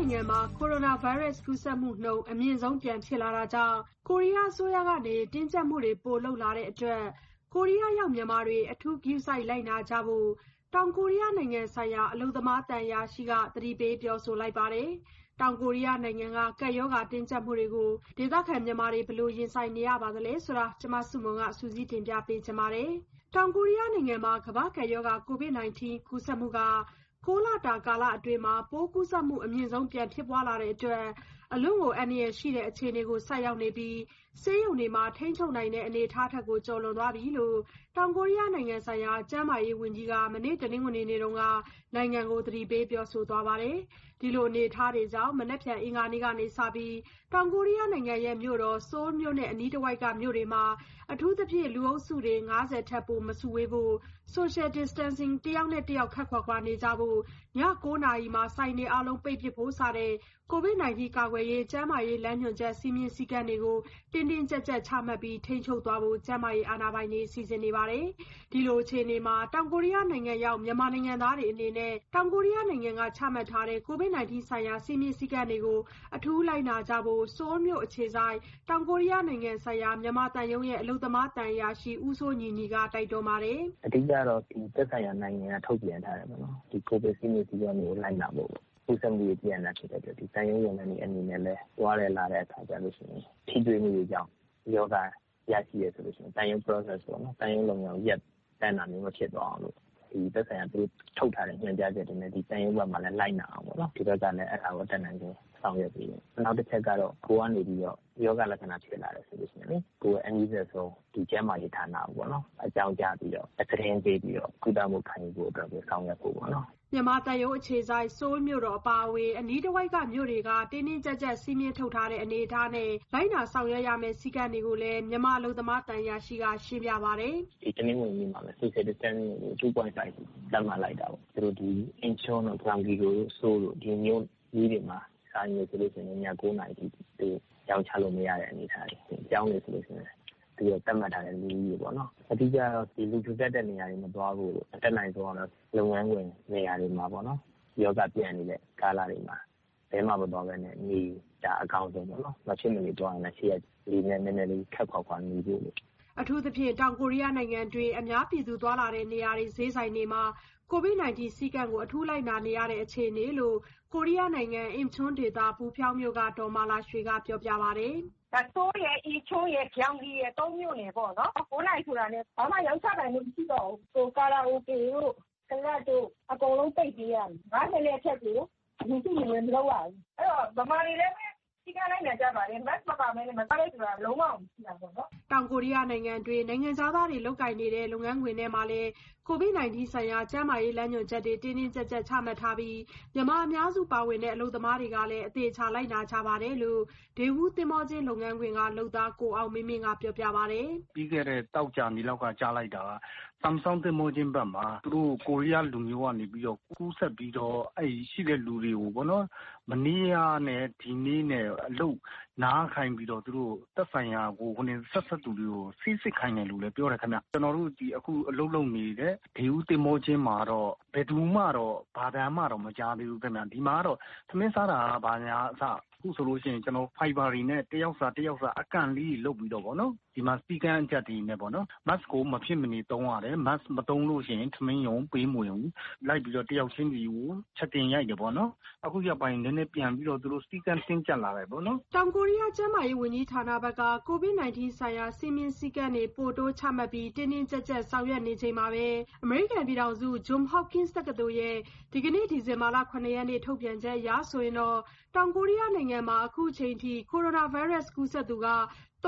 နိုင်ငံမှာကိုရိုနာဗိုင်းရပ်စ်ကူးစက်မှုနှုန်းအမြင့်ဆုံးပြန်ဖြစ်လာတာကြောင့်ကိုရီးယားအစိုးရကနေတင်းကျပ်မှုတွေပိုလုပ်လာတဲ့အတွက်ကိုရီးယားရောက်မြန်မာတွေအထူးဂရုစိုက်လိုက်နာကြဖို့တောင်ကိုရီးယားနိုင်ငံဆိုင်ရာအလုပ်သမားသံအရာရှိကသတိပေးပြောဆိုလိုက်ပါတယ်။တောင်ကိုရီးယားနိုင်ငံကကပ်ရောဂါတင်းကျပ်မှုတွေကိုဒေသခံမြန်မာတွေဘယ်လိုရင်ဆိုင်နေရပါသလဲဆိုတာကျမစုမုံကစူးစီးတင်ပြပေးချင်ပါတယ်။တောင်ကိုရီးယားနိုင်ငံမှာကမ္ဘာ့ကပ်ရောဂါ COVID-19 ကူးစက်မှုက6 လတာကာလအတွင်းမှာပိုးကူးစက်မှုအမြင့်ဆုံးပြန်ဖြစ်ပွားလာတဲ့အတွက်အလွန်ကိုအန္တရာယ်ရှိတဲ့အခြေအနေကိုဆိုက်ရောက်နေပြီးဆေးရုံတွေမှာထိန်းချုပ်နိုင်တဲ့အနေအထားထက်ကိုကျော်လွန်သွားပြီလို့တောင်ကိုရီးယားနိုင်ငံဆိုင်ရာကျန်းမာရေးဝန်ကြီးကမနေ့တနင်္ဂနွေနေ့တုန်းကနိုင်ငံကိုသတိပေးပြောဆိုသွားပါတယ်။ဒီလိုအနေအထားတွေကြောင့်မနက်ဖြန်အင်္ဂါနေ့ကနေစပြီးတောင်ကိုရီးယားနိုင်ငံရဲ့မြို့တော်ဆိုးလ်မြို့နဲ့အနီးတစ်ဝိုက်ကမြို့တွေမှာအထူးသဖြင့်လူအုပ်စုတွေ50ထက်ပိုမစုဝေးဖို့ social distancing တယောက်နဲ့တယောက်ခပ်ခွာခွာနေကြဖို့ည9နာရီမှာဆိုင်တွေအားလုံးပိတ်ပစ်ဖို့စတဲ့ COVID-19 ကာကွယ်ရေးကျန်းမာရေးလမ်းညွှန်ချက်စည်းမျဉ်းစည်းကမ်းတွေကိုတင်းတင်းကြပ်ကြပ်ချမှတ်ပြီးထိန်းချုပ်သွားဖို့ကျန်းမာရေးအာဏာပိုင်တွေစီစဉ်နေပါတယ်။ဒီလိုအခြေအနေမှာတောင်ကိုရီးယားနိုင်ငံရောက်မြန်မာနိုင်ငံသားတွေအနေနဲ့တောင်ကိုရီးယားနိုင်ငံကချမှတ်ထားတဲ့ COVID-19 ဆိုင်ရာစည်းမျဉ်းစည်းကမ်းတွေကိုအထူးလိုက်နာကြဖို့ဆိုးလ်မြို့အခြေစိုက်တောင်ကိုရီးယားနိုင်ငံဆိုင်ရာမြန်မာသံရုံးရဲ့အလုပ်သမားသံအရာရှိဦးစိုးညီညီကတိုက်တွန်းပါတယ်။အဓိကတော့ဒီသက်ဆိုင်ရာနိုင်ငံကထုတ်ပြန်ထားတယ်ပေါ့နော်။ဒီ COVID စည်းမျဉ်းစည်းကမ်းတွေကိုလိုက်နာဖို့ဥစ္စာမျိုးပြန်လာဖြစ်တဲ့အတွက်ဒီတန်ရုံးရုံနဲ့အနေနဲ့လည်းတွားရလာတဲ့အခါကျလို့ရှိရင်ထိတွေ့မှုတွေကြောင့်ယောဂရရှိရဆိုလို့ရှိရင်တန်ရုံး process ပေါ့နော်တန်ရုံးလုံအောင်ရက်တန်းတာမျိုးမဖြစ်သွားအောင်လို့ဒီသက်ဆိုင်ရာသူထုတ်ထားတဲ့ညွှန်ကြားချက်တွေနဲ့ဒီတန်ရုံးဘက်မှာလည်းလိုက်နာအောင်ပေါ့နော်ဒီဘက်ကလည်းအဲ့ဒါကိုတက်နိုင်ခြင်းဆောင်ရွက်ပြီးနောက်တစ်ချက်ကတော့ကိုကနေပြီးတော့ယောဂလက္ခဏာဖြစ်လာတယ်ဆိုလို့ရှိရင်လေကိုယ်အနည်းဆုံးဒီကျန်းမာရေးဌာနပေါ့နော်အကြောင်းကြားပြီးတော့အသတင်းပေးပြီးတော့ကုသမှုခံယူဖို့အတွက်ကိုဆောင်ရွက်ဖို့ပေါ့နော်မြန်မာတန်ရုံးအခြေစိုက်ဆိုးလ်မြို့တော်အပါအဝင်အနီးတစ်ဝိုက်ကမြို့တွေကတင်းတင်းကြပ်ကြပ်စီးမြင့်ထုတ်ထားတဲ့အနေအထားနဲ့လိုက်နာဆောင်ရွက်ရမယ့်စည်းကမ်းတွေကိုလည်းမြန်မာအလုပ်သမားတန်ရာရှိကရှင်းပြပါတယ်။ဒီတနင်္ဂနွေနေ့မှာလည်း social distancing ကို 2.5 သတ်မှတ်လိုက်တာပေါ့။သူတို့ဒီအင်ချွန်းတို့ဂရန်ဂီကိုဆိုးလို့ဒီမြို့ကြီးတွေမှာဆိုင်ရဆိုလို့ရှိရင်ည9နာရီထိသူရောင်းချလို့မရတဲ့အနေအထားတွေ။ကြောင်းနေဆိုလို့ရှိရင်ဒီတော့တတ်မှတ်ထားတဲ့လူကြီးပေါ့နော်အဓိကတော့ဒီလူထူထပ်တဲ့နေရာတွေမသွားဘူးလို့အတက်နိုင်ဆုံးတော့လုပ်ငန်းခွင်နေရာတွေမှာပေါ့နော်ယောဂပြန်နေတဲ့ကာလတွေမှာဘယ်မှမသွားဘဲနဲ့နေတာအကောင်းဆုံးပေါ့နော်မဖြစ်မနေသွားရင်လည်းရှေ့ကဒီနဲ့နည်းနည်းလေးခက်ခွာခွာနေဖို့လို့အထူးသဖြင့်တောင်ကိုရီးယားနိုင်ငံတွင်အများပြည်သူသွားလာတဲ့နေရာတွေဈေးဆိုင်တွေမှာ COVID-19 စည်းကမ်းကိုအထူးလိုက်နာနေရတဲ့အခြေအနေလို့ကိုရီးယားနိုင်ငံအင်ချွန်းဒေသပူဖြောင်းမြို့ကဒေါ်မာလာရွှေကပြောပြပါတယ်ဆိုးရဲ့အီချိုးရဲ့ကြောင်ကြီးရဲ့၃မြို့နယ်ပေါ့နော်9နိုင်ဆိုတာနဲ့ဘာမှရောက်ချနိုင်လို့မရှိတော့ဘူးကာလာအိုကေတို့ကလပ်တို့အကုန်လုံးပိတ်ပေးရတယ်90နဲ့အထက်ကိုလူစုလူဝေးမလုပ်ရဘူးအဲ့တော့ဗမာတွေလည်းဒီကနေ့နဲ့ကြပါတယ်မတ်မပါမဲနဲ့မသားလိုက်ဆိုတာလုံးဝမရှိတာပေါ့နော်တောင်ကိုရီးယားနိုင်ငံတွင်နိုင်ငံသားတွေလုပ်ကိုင်နေတဲ့လုပ်ငန်းခွင်ထဲမှာလည်း COVID-19 ဆိုင်ရာကျန်းမာရေးလမ်းညွှန်ချက်တွေတင်းတင်းကြပ်ကြပ်ချမှတ်ထားပြီးမြန်မာအများစုပါဝင်တဲ့အလုပ်သမားတွေကလည်းအသေးချာလိုက်နာကြပါတယ်လို့ဒေဝူးသင်္ဘောချင်းလုပ်ငန်းခွင်ကလုပ်သားကိုအောင်မင်းမင်းကပြောပြပါတယ်ပြီးခဲ့တဲ့တောက်ကြနေလောက်ကကြားလိုက်တာSamsung သင်္ဘောချင်းဘက်မှာသူတို့ကိုရီးယားလူမျိုးကနေပြီးတော့ကူးဆက်ပြီးတော့အဲ့ရှိတဲ့လူတွေကိုပေါ့နော်မနေ့ကနဲ့ဒီနေ့နဲ့အလုပ်နားခိုင်းပြီးတော့သူတို့သက်ဆိုင်ရာကိုဆက်သူတွေကိုစိတ်ခိုင်းတယ်လို့လည်းပြောတယ်ခင်ဗျကျွန်တော်တို့ဒီအခုအလုပ်လုပ်နေတဲ့ဒေဦးတင်မောချင်းမှာတော့ဘယ်သူမှတော့ဘာတမ်းမှတော့မကြားသေးဘူးခင်ဗျဒီမှာတော့သမင်းစားတာဘာညာအစအခုဆိုလို့ရှိရင်ကျွန်တော် Fiber တွေနဲ့တယောက်စာအကန့်လေးလုပ်ပြီးတော့ဗောနော်ဒီမှာစပီကာအချက်တွေနဲ့ဗောနော် mask ကိုမဖြစ်မနေသုံးရတယ် mask မသုံးလို့ရှိရင်သမင်းယုံပေးမဝင်ဘူးလိုက်ပြီးတော့တယောက်ချင်းစီကိုချက်တင်ရိုက်တယ်ဗောနော်အခုရပိုင်းနည်းနည်းပြန်ပြီးတော့သူတို့စပီကာတင်းကျပ်လာတယ်ဗောနော်တောင်ကိုရီးယားကျန်းမာရေးဝန်ကြီးဌာနဘက်က COVID-19 ဆိုင်ရာစီမင်းစည်းကမ်းတွေပို့တိုးချမှတ်ပြီးတင်းတင်းကြပ်ကြပ်ဆောင်ရွက်နေချိန်မှာပဲအမေရိကန်ပြည်ထောင်စု Johns Hopkins တက္ကသိုလ်ရဲ့ဒီကနေ့ဒီဇင်ဘာလ9ရက်နေ့ထုတ်ပြန်ချက်အရဆိုရင်တော့တောင်ကိုရီးယားနိုင်ငံမှာအခုချိန်ထိကိုရိုနာဗိုင်းရပ်စ်ကူးစက်သူက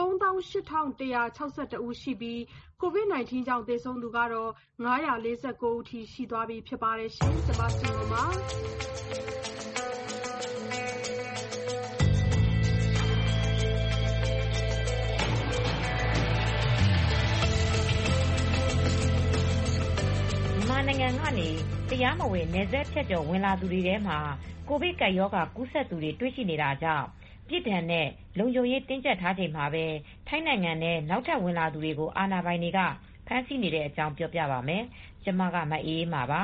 38,162 ဦးရှိပြီး COVID-19 ကြောင့်သေဆုံးသူကတော့949ဦးထိရှိသွားပြီဖြစ်ပါတယ်ရှင်။ကျွန်မစုံပါနိုင်ငံကနေတရားမဝင်နယ်စပ်ဖြတ်ကျော်ဝင်လာသူတွေထဲမှာကိုဗစ်ကပ်ရောဂါကူးစက်သူတွေတွေ့ရှိနေတာကြောင့်ပြည်ထန်နဲ့လုံခြုံရေးတင်းကျပ်ထားချိန်မှာပဲထိုင်းနိုင်ငံနဲ့နောက်ထပ်ဝင်လာသူတွေကိုအာဏာပိုင်တွေကဖမ်းဆီးနေတဲ့အကြောင်းပြောပြပါမယ်။ကျမကမအေးအေးပါ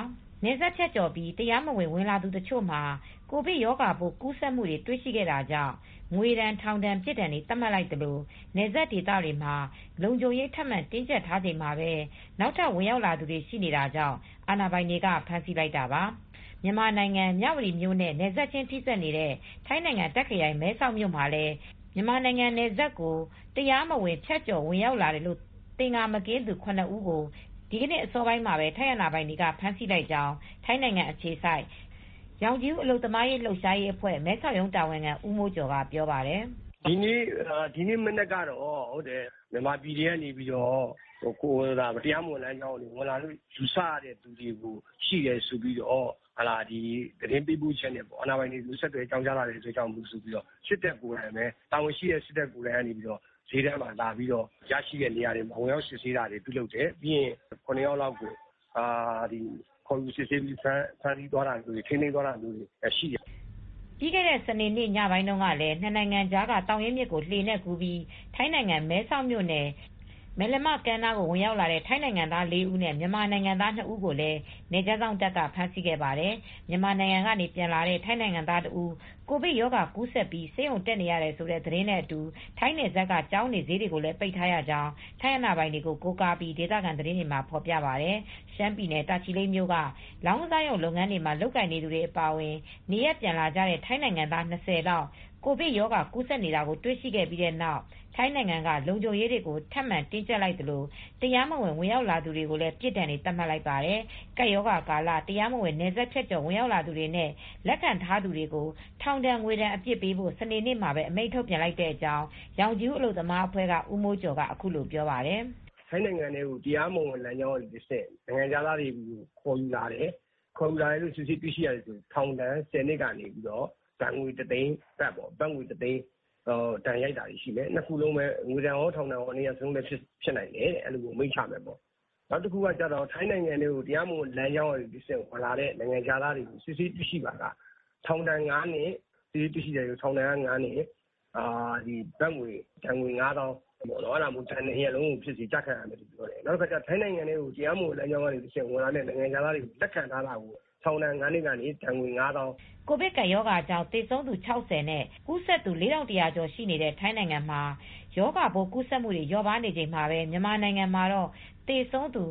နယ်စပ်ဖြတ်ကျော်ပြီးတရားမဝင်ဝင်လာသူတချို့မှာကိုဗစ်ရောဂါပိုးကူးစက်မှုတွေတွေ့ရှိခဲ့တာကြောင့်ငွေဒဏ်ထောင်ဒဏ်ပြစ်ဒဏ်တွေသတ်မှတ်လိုက်သလိုနယ်စပ်ဒေသတွေမှာလုံခြုံရေးထပ်မံတင်းကျပ်ထားချိန်မှာပဲနောက်ထပ်ဝင်ရောက်လာသူတွေရှိနေတာကြောင့်အာဏာပိုင်တွေကဖမ်းဆီးလိုက်တာပါမြန်မာနိုင်ငံမြဝတီမြို့နဲ့နယ်စပ်ချင်းထိစပ်နေတဲ့ထိုင်းနိုင်ငံတာ့ခ်ခရိုင်မဲဆောက်မြို့မှာလည်းမြန်မာနိုင်ငံနယ်စပ်ကိုတရားမဝင်ဖြတ်ကျော်ဝင်ရောက်လာတယ်လို့သင်္ကာမကင်းသူ9ဦးကိုဒီကနေ့အစောပိုင်းမှာပဲထိုင်းအာဏာပိုင်တွေကဖမ်းဆီးလိုက်ကြောင်းထိုင်းနိုင်ငံအခြေစိုက်ရောင်ကြီးဦးအလုပ်သမားရေးလှုပ်ရှားရေးအဖွဲ့မဲဆောက်ရုံးတာဝန်ခံဦးမိုးကျော်ကပြောပါတယ်ဒီနေ့မနေ့ကတော့ဟုတ်တယ်မြန်မာပြည်ထဲကနေပြီးတော့ကိုယ်တရားမဝင်လမ်းကြောင်းတွေဝင်လာလို့ယူဆရတဲ့သူတွေကိုရှိတယ်ဆိုပြီးတော့ဒီသတင်းပေးပို့ချက်နဲ့ပေါ့အာဏာပိုင်တွေဆက်သွယ်ကြောင်းကြားလာတဲ့အတွက်ကြောင့်ဆိုပြီးတော့စစ်တပ်ကိုယ်တိုင်ပဲတာဝန်ရှိတဲ့စစ်တပ်ကိုယ်တိုင်ကနေပြီးတော့ဈေးတန်းမှာလာပြီးတော့ရရှိတဲ့နေရာတွေမှာဝင်ရောက်စစ်ဆေးတာတွေပြုလုပ်တယ်ပြီးရင်9ယောက်လောက်ကိုခေါ်ယူစစ်ဆေးပြီးဖမ်းဆီးသွားတာတွေထိန်းသိမ်းသွားတာတွေရှိတယ်ပြီးခဲ့တဲ့စနေနေ့ညပိုင်းတုန်းကလည်းနှစ်နိုင်ငံကြားကတောင်ရင်မြစ်ကိုလှေနဲ့ကူးပြီးထိုင်းနိုင်ငံမဲဆောက်မြို့နယ်မယ်လမကမ်းနားကိုဝင်ရောက်လာတဲ့ထိုင်းနိုင်ငံသား4ဦးနဲ့မြန်မာနိုင်ငံသား2ဦးကိုလည်းနယ်ခြားစောင့်တပ်ကဖမ်းဆီးခဲ့ပါတယ်။မြန်မာနိုင်ငံကနေပြန်လာတဲ့ထိုင်းနိုင်ငံသား2ဦးကိုဗစ်ရောဂါကူးစက်ပြီးဆေးရုံတက်နေရတယ်ဆိုတဲ့သတင်းနဲ့အတူထိုင်းနယ်စပ်ကကျောင်းနေဈေးတွေကိုလည်းပိတ်ထားရကြောင်းထိုင်းအာဏာပိုင်တွေကိုကိုးကားပြီးဒေသခံသတင်းတွေမှာဖော်ပြပါတယ်။ရှမ်းပြည်နယ်တာချီလိတ်မြို့ကလောင်းကစားရုံလုပ်ငန်းတွေမှာလုပ်ကိုင်နေသူတွေအပါအဝင်နေရပြန်လာကြတဲ့ထိုင်းနိုင်ငံသား20လောက်ကိုဗစ်ရောဂါကူးစက်နေတာကိုတွေ့ရှိခဲ့ပြီးတဲ့နောက်ထိုင်းနိုင်ငံကလုံခြုံရေးတွေကိုထပ်မံတင်းကျပ်လိုက်သလိုတရားမဝင်ဝင်ရောက်လာသူတွေကိုလည်းပြစ်ဒဏ်တွေသတ်မှတ်လိုက်ပါတယ်။ကပ်ရောဂါကာလတရားမဝင်နယ်စပ်ဖြတ်ကျော်ဝင်ရောက်လာသူတွေနဲ့လက်ခံထားသူတွေကိုထောင်ဒဏ်ငွေဒဏ်အပြစ်ပေးဖို့စနေနေ့မှာပဲအမိန့်ထုတ်ပြန်လိုက်တဲ့အကြောင်းရောင်ကြီးဦးအလုပ်သမားအဖွဲ့ကဦးမိုးကျော်ကအခုလိုပြောပါတယ်။ထိုင်းနိုင်ငံကိုတရားမဝင်လမ်းကြောင်းတွေဆက်နိုင်ငံသားတွေကိုခေါ်ယူလာတယ်။ခေါ်ယူလာလို့စစ်ဆေးတွေ့ရှိရတယ်ဆိုထောင်ဒဏ်10နှစ်ကနေပြီးတော့ဒဏ်ငွေ3သိန်းတက်ပေါ့။ဘတ်ငွေ3သိန်းတန်ရိုက်တာရှိမယ်နှစ်ခုလုံးပဲငွေတန်ရောထောင်တန်ရောအနေနဲ့ဆုံးလည်းဖြစ်နိုင်တယ်အဲ့လိုကိုမိတ်ချမယ်ပေါ့နောက်တစ်ခုကကြတော့ထိုင်းနိုင်ငံတွေကိုတရားမဝင်လမ်းကြောင်းတွေစစ်ဝင်လာတဲ့နိုင်ငံသားတွေကိုစစ်ဆေးတွေ့ရှိပါကထောင်တန်9နှစ်စစ်ဆေးတွေ့ရှိတယ်ထောင်တန်9နှစ်ဒီဘတ်ငွေတန်ငွေ9000ပေါ့နော်အဲ့ဒါမျိုးတန်တဲ့အလုံးကိုဖြစ်စီကြက်ခံရမယ်လို့ပြောတယ်နောက်ကကြထိုင်းနိုင်ငံတွေကိုတရားမဝင်လမ်းကြောင်းတွေစစ်ဝင်လာတဲ့နိုင်ငံသားတွေကိုလက်ခံထားတာကိုထောင်ဒဏ်9နှစ်ကနေတန်ငွေ9000 ကိုဗစ်ကပ်ရောဂါကြောင့်သေဆုံးသူ60နဲ့ကူးစက်သူ4100ကျော်ရှိနေတဲ့ထိုင်းနိုင်ငံမှာရောဂါပိုးကူးစက်မှုတွေလျော့ပါးနေချိန်မှာပဲမြန်မာနိုင်ငံမှာတော့သေဆုံးသူ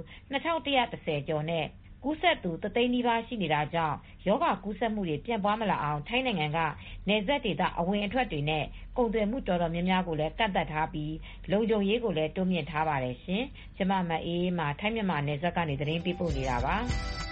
2110ကျော်နဲ့ကူးစက်သူ3သိန်းနီးပါးရှိနေတာကြောင့်ရောဂါကူးစက်မှုတွေပြန့်ပွားမလာအောင်ထိုင်းနိုင်ငံကနယ်စပ်ဒေသအဝင်အထွက်တွေနဲ့ကုန်သွယ်မှုတော်တော်များများကိုလည်းကန့်သတ်ထားပြီးလုံခြုံရေးကိုလည်းတိုးမြှင့်ထားပါတယ်ရှင်။ကျမမအေးမှာထိုင်းမြန်မာနယ်စပ်ကနေသတင်းပေးပို့နေတာပါ။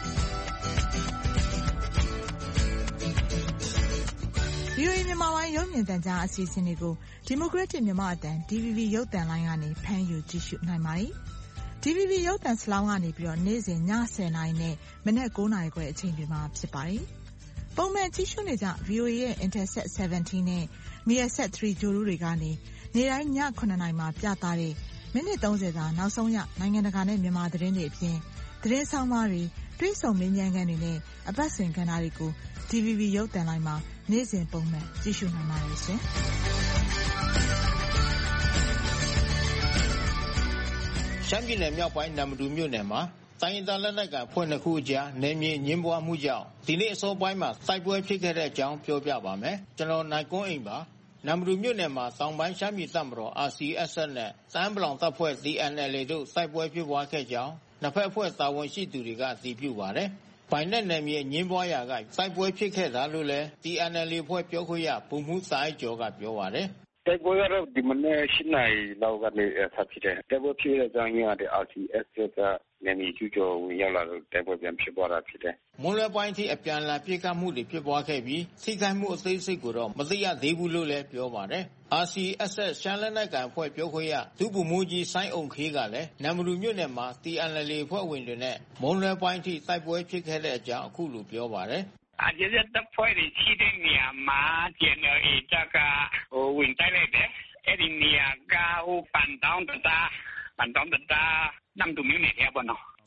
VOA မြန်မာပိုင်းရုပ်မြင်သံကြားအစီအစဉ်တွေကို Democratic မြန်မာအသံ DVB ရုပ်သံလိုင်းကနေဖမ်းယူကြည့်ရှုနိုင်ပါတယ်။ DVB ရုပ်သံစလောင်းကနေပြီးတော့နေ့စဉ်ည10:00နာရီနဲ့မနက်9:00နာရီခွဲအချိန်တွေမှာဖြစ်ပါတယ်။ပုံမှန်ကြည့်ရှုနေကြ VOA ရဲ့ Intelsat 17နဲ့ Measat 3 ဂြိုလ်တုတွေကနေနေ့တိုင်းည9:00နာရီမှာပြသတဲ့မိနစ်30စာနောက်ဆုံးရနိုင်ငံတကာနဲ့မြန်မာသတင်းတွေအပြင်သတင်းဆောင်မတွေတွေ့ဆုံမေးမြန်းခန်းတွေနဲ့အပတ်စဉ်ကဏ္ဍတွေကို DVB ရုပ်သံလိုင်းမှာနေ့စဉ်ပုံမှန်ကြည့်ရှုနိုင်ပါတယ်ရှင်။ရှမ်းပြည်နယ်မြောက်ပိုင်းနမ္မတူမြို့နယ်မှာတိုင်းရင်းသားလက်နက်ကိုင်အဖွဲ့နှစ်ခုအကြားနယ်မြေညှင်းပွားမှုကြောင့်ဒီနေ့အစောပိုင်းမှာတိုက်ပွဲဖြစ်ခဲ့တဲ့အကြောင်းပြောပြပါမယ်။ကျွန်တော်နိုင်ကွန်းအိမ်ပါ။နမ္မတူမြို့နယ်မှာတောင်ပိုင်းရှမ်းပြည်တပ်မတော် RCSS နဲ့တအန်းပလောင်တပ်ဖွဲ့ TNLA တို့တိုက်ပွဲဖြစ်ပွားခဲ့ကြောင်းနှစ်ဖက်အဖွဲ့တာဝန်ရှိသူတွေကအတည်ပြုပါတယ်။ပိုင်နဲ့နယ်မြေညင်းပွားရာကတိုက်ပွဲဖြစ်ခဲ့တာလို့လည်း TNLA ဖွဲ့ပြောခွင့်ရဗိုလ်မှူးစာအိုက်ကျော်ကပြောပါတယ်။တိုက်ပွဲကတော့ဒီမနေ့8နာရီလောက်ကနေစဖြစ်တယ်။တိုက်ပွဲဖြစ်တဲ့အကြောင်းရင်းက RCSS ကနယ်မြေကျူးကျော်ဝင်ရောက်လာလို့တိုက်ပွဲပြန်ဖြစ်ပွားတာဖြစ်တယ်။မွန်းလွဲပိုင်းထိအပြန်အလှန်ပစ်ခတ်မှုတွေဖြစ်ပွားခဲ့ပြီးထိခိုက်မှုအသေးစိတ်ကိုတော့မသိရသေးဘူးလို့လည်းပြောပါတယ်။ RCSS ရှမ်းလက်နက်ကိုင်အဖွဲ့ပြောခွင့်ရဒုဗိုလ်မှူးကြီးစိုင်းအုံခေးကလည်းနမ္မတူမြို့နယ်မှာ TNLA အဖွဲ့ဝင်တွေနဲ့မွန်းလွဲပိုင်းထိတိုက်ပွဲဖြစ်ခဲ့တဲ့အကြောင်းအခုလိုပြောပါတယ်။RCSS တပ်ဖွဲ့တွေရှိတဲ့နေရာမှာ TNLA တပ်ကဝင်တိုက်လိုက်တယ်။အဲ့ဒီနေရာကပန်တောင်းတတာနမ္မတူမြို့နယ်ထဲပေါ့နော်။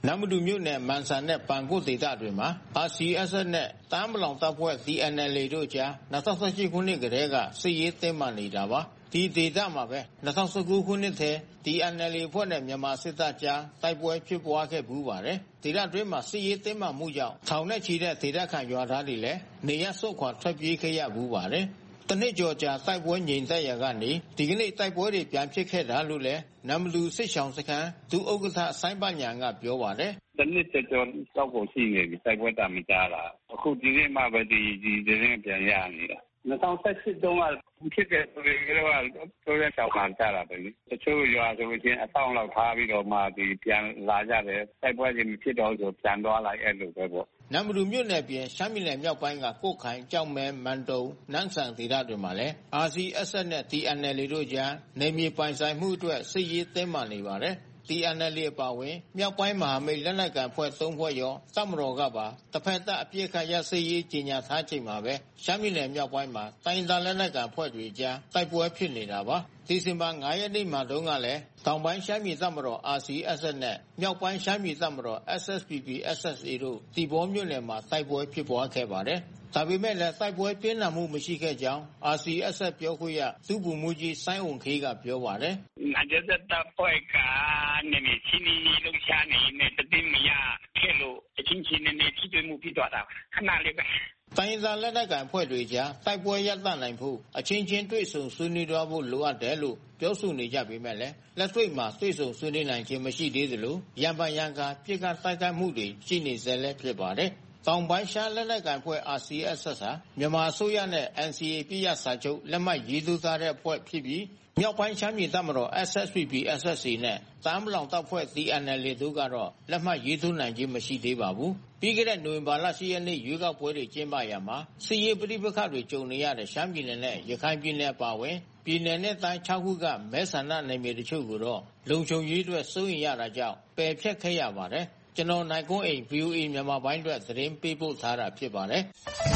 နမ်မတူမြို့နယ်မန်ဆန်နဲ့ပန်ကွတ်ဒေသတွေမှာ RCSS နဲ့တအာင်းပလောင်တပ်ဖွဲ့ TNLA တို့ကြား2018ခုနှစ်ကတည်းကစစ်ရေးတင်းမာနေတာပါဒီဒေသမှာပဲ2019ခုနှစ်ထဲ TNLA ဖွဲ့နဲ့မြန်မာစစ်တပ်ကြားတိုက်ပွဲဖြစ်ပွားခဲ့ဘူးပါတယ်ဒေသတွင်းမှာစစ်ရေးတင်းမာမှုကြောင့်ထောင်နဲ့ချီတဲ့ဒေသခံရွာသားတွေလည်းနေရပ်စွန့်ခွာထွက်ပြေးခဲ့ရဘူးပါတယ်တနစ်ကျော်ကြာတိုက်ပွဲငြိမ်သက်ရာကနေဒီကနေ့တိုက်ပွဲတွေပြန်ဖြစ်ခဲ့တာလို့လည်းနမ်မလူစစ်ရှောင်းစခန်းဒုဥက္ကဋ္ဌဆိုင်းပညာကပြောပါတယ်တနစ်ကျော်တော့ကိုရှိနေပြီတိုက်ပွဲတာမကြတာအခုဒီနေ့မှပဲဒီသတင်းပြန်ရနေတာ2018တုန်းကဖြစ်ခဲ့တဲ့ဆိုရချောင်းခံကြတာပဲတချို့ရွာဆိုလို့ချင်းအဆောင်လောက်ထားပြီးတော့မှဒီပြန်လာကြတယ်တိုက်ပွဲကြီးမဖြစ်တော့ဆိုပြန်သွားလိုက်အဲ့လိုပဲပေါ့နမ်မလူမြို့နယ်ပြင်ရှမ်းပြည်နယ်မြောက်ပိုင်းကကို့ခိုင်ကြောက်မဲမန်တုံနန်းဆန်ဒေသတွေမှာလည်း RCSS နဲ့ TNLA တို့ကြားနေမြေပိုင်ဆိုင်မှုအတွက်စစ်ရေးတင်းမာနေပါတယ်TNLA အပါအဝင်မြောက်ပိုင်းမဟာမိတ်လက်နက်ကိုင်ဖွဲ့3ဖွဲ့ရောတပ်မတော်ကပါတစ်ဖက်သက်အပြစ်ခတ်ရစစ်ရေးကြီးညာထားချိန်မှာပဲရှမ်းပြည်နယ်မြောက်ပိုင်းမှာတိုင်းဒေသလက်နက်ကိုင်ဖွဲ့တွေကြားတိုက်ပွဲဖြစ်နေတာပါဒီဇင်ဘာ9ရက်နေ့မှာတုန်းကလည်းတောင်ပိုင်းရှမ်းပြည်တပ်မတော် RCSS နဲ့မြောက်ပိုင်းရှမ်းပြည်တပ်မတော် SSPP/SSA တို့တီဘောမြို့နယ်မှာတိုက်ပွဲဖြစ်ပွားခဲ့ပါတယ်ဒါပေမဲ့လည်းတိုက်ပွဲပြင်းထန်မှုမရှိခဲ့ကြောင်း RCSS ပြောခွင့်ရသူဗိုလ်မှူးကြီးစိုင်းအုံခေးကပြောပါတယ်။နာကျတဲ့တပ်ဖွဲ့ကနေချင်းနီလှုပ်ရှားနေတဲ့တတိမရခဲ့လို့အချင်းချင်းနဲ့ထိတွေ့မှုဖြစ်သွားတာခဏလေးပဲတိုင်းဒေသလက်နက်ကိုင်ဖွဲ့တွေကြားတိုက်ပွဲရပ်တန့်နိုင်ဖို့အချင်းချင်းတွေ့ဆုံဆွေးနွေးသွားဖို့လိုအပ်တယ်လို့ပြောဆိုနေကြပေမဲ့လည်းလက်တွေ့မှာတွေ့ဆုံဆွေးနွေးနိုင်ခြင်းမရှိသေးသလိုရံပန်ရံကာပြစ်ကတိုက်ခိုက်မှုတွေရှိနေဆဲလည်းဖြစ်ပါတယ်တောင်ပိုင်းရှားလက်နက်ကိုင်ဖွဲ့ RCSS ဟာမြန်မာအစိုးရနဲ့ NCA ပြည့်ရစာချုပ်လက်မှတ်ရေးထိုးထားတဲ့အဖွဲ့ဖြစ်ပြီးမြောက်ပိုင်းရှမ်းပြည်တပ်မတော် SSPP/SSA နဲ့တအာင်းပလောင်တပ်ဖွဲ့ TNLA တို့ကတော့လက်မှတ်ရေးထိုးနိုင်ခြင်းမရှိသေးပါဘူး။ပြီးခဲ့တဲ့နိုဝင်ဘာလ10ရက်နေ့ရွေးကောက်ပွဲတွေကျင်းပရာမှာစစ်ရေးပဋိပက္ခတွေကြုံနေရတဲ့ရှမ်းပြည်နယ်နဲ့ရခိုင်ပြည်နယ်ပါဝင်ပြည်နယ်နဲ့တိုင်း6ခုကမဲဆန္ဒနယ်မြေတချို့ကိုတော့လုံခြုံရေးအတွက်စိုးရိမ်ရတာကြောင့်ပယ်ဖျက်ခဲ့ရပါတယ်။ကျွန်တော်နိုင်ကွန်းအိမ် VOA မြန်မာပိုင်းအတွက်သတင်းပေးပို့ထားတာဖြစ်ပါတယ်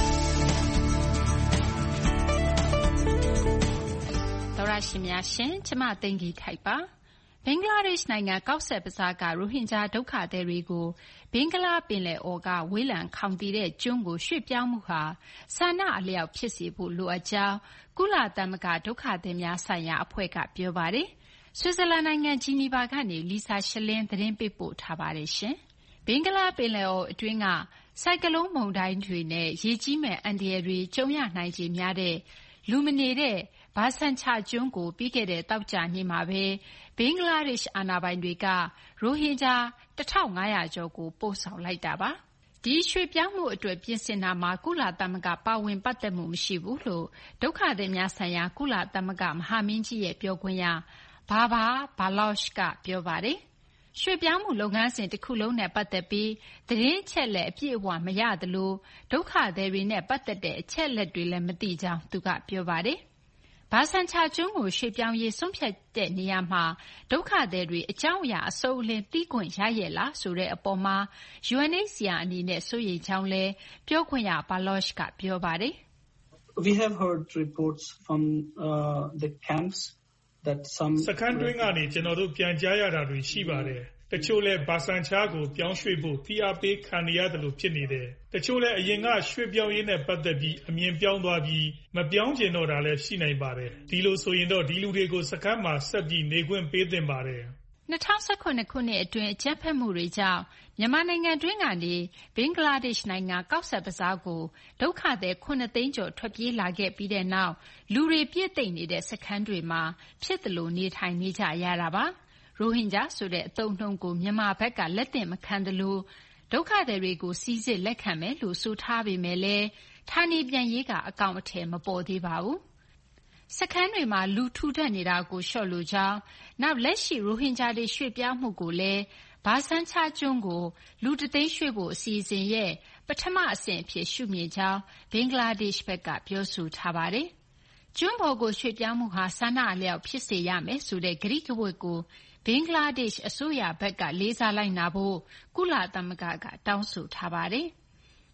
တော်ရရှိများရှင်ကျမသိင်္ဂီထိုက်ပါဘင်္ဂလားဒေ့ရှ်နိုင်ငံကောက်ဆက်ဘဇားကရိုဟင်ဂျာဒုက္ခသည်တွေကိုဘင်္ဂလားပင်လယ်အော်ကဝေးလံခေါင်တည်တဲ့ကျွန်းကိုရွှေ့ပြောင်းမှုဟာဆန္ဒအလျောက်ဖြစ်စေဖို့လိုအပ်ကြောင်းကုလသမဂ္ဂဒုက္ခသည်များဆိုင်ရာအဖွဲ့ကပြောပါတယ်ဆွစ်ဇာလန်နိုင်ငံဂျီနီဗာကနေလီဆာရှလင်းသတင်းပေးပို့ထားပါတယ်ရှင်ဘင်္ဂလားပင်လယ်အော်အတွင်းကဆိုင်ကလုန်းမုန်တိုင်းတွေနဲ့ရေကြီးမဲ့အန္တရာယ်တွေကြုံရနိုင်ခြေများတဲ့လူမနေတဲ့ဘာဆန်ချာကျွန်းကိုပြီးခဲ့တဲ့တောက်ကြနေ့မှာပဲဘင်္ဂလားဒေ့ရှ်အာဏာပိုင်တွေကရိုဟင်ဂျာ1500ကျော်ကိုပို့ဆောင်လိုက်တာပါဒီရွှေ့ပြောင်းမှုအတွက်ပြင်ဆင်တာမှာကုလသမဂ္ဂပါဝင်ပတ်သက်မှုမရှိဘူးလို့ဒုက္ခသည်များဆိုင်ရာကုလသမဂ္ဂမဟာမင်းကြီးရဲ့ပြောခွင့်ရဘာဘာဘာလော့ရှ်ကပြောပါတယ်ရွှေ့ပြောင်းမှုလုပ်ငန်းစဉ်တစ်ခုလုံးနဲ့ပတ်သက်ပြီးသတင်းအချက်လက်အပြည့်အဝမရသလိုဒုက္ခသည်တွေနဲ့ပတ်သက်တဲ့အချက်လက်တွေလည်းမသိကြောင်းသူကပြောပါတယ်ဘာဆန်ချာကျွန်းကိုရွှေ့ပြောင်းရေးဆုံးဖြတ်တဲ့နေရာမှာဒုက္ခသည်တွေအကြောင်းအရာအစုံအလင်သိခွင့်ရရဲ့လားဆိုတဲ့အပေါ်မှာ UNHCR အနေနဲ့စိုးရိမ်ကြောင်းလည်းပြောခွင့်ရဘာလော့ရှ်ကပြောပါတယ် We have heard reports from the camps that some စခန်းတွင်းကနေကျွန်တော်တို့ပြန်ကြားရတာတွေရှိပါတယ်တချို့လဲဘာဆန်ချာကိုပြောင်းရွှေ့ဖို့ဖိအားပေးခံရရတယ်လို့ဖြစ်နေတယ်တချို့လဲအရင်ကရွှေ့ပြောင်းရေးနဲ့ပတ်သက်ပြီးအမြင်ပြောင်းသွားပြီးမပြောင်းကျင်တော့တာလည်းရှိနိုင်ပါတယ်ဒီလိုဆိုရင်တော့ဒီလူတွေကိုစခန်းမှာဆက်ပြီးနေခွင့်ပေးသင့်ပါတယ် 2019ခုနှစ်အတွင်းအကြမ်းဖက်မှုတွေကြောင့်မြန်မာနိုင်ငံတွင်းကနေဘင်္ဂလားဒေ့ရှ်နိုင်ငံကောက်ဆက်ဘဇားကိုဒုက္ခသည်9သိန်းကျော်ထွက်ပြေးလာခဲ့ပြီးတဲ့နောက်လူတွေပြည့်သိမ့်နေတဲ့စခန်းတွေမှာဖြစ်သလိုနေထိုင်နေကြရတာပါရိုဟင်ဂျာဆိုတဲ့အသုံးအနှုန်းကိုမြန်မာဘက်ကလက်သင့်မခံသလိုဒုက္ခသည်တွေကိုစီစစ်လက်ခံမယ်လို့ဆိုထားပေမဲ့လည်းဌာနေပြန်ရေးကအကောင့်အထည်မပေါ်သေးပါဘူးစခန်းတွေမှာလူထူထပ်နေတာကိုလျှော့လိုကြောင်းနောက်လက်ရှိရိုဟင်ဂျာတွေရွှေ့ပြောင်းမှုကိုလည်းဘာဆန်ချာကျွန်းကိုလူတသိန်းရွှေ့ဖို့အစီအစဉ်ရဲ့ပထမအဆင့်အဖြစ်ရှုမြင်ကြောင်းဘင်္ဂလားဒေ့ရှ်ဘက်ကပြောဆိုထားပါတယ်ကျွန်းပေါ်ကိုရွှေ့ပြောင်းမှုဟာဆန္ဒအလျောက်ဖြစ်စေရမယ်ဆိုတဲ့ကတိကဝတ်ကိုဘင်္ဂလားဒေ့ရှ်အစိုးရဘက်ကလေးစားလိုက်နာဖို့ကုလသမဂ္ဂကတောင်းဆိုထားပါတယ်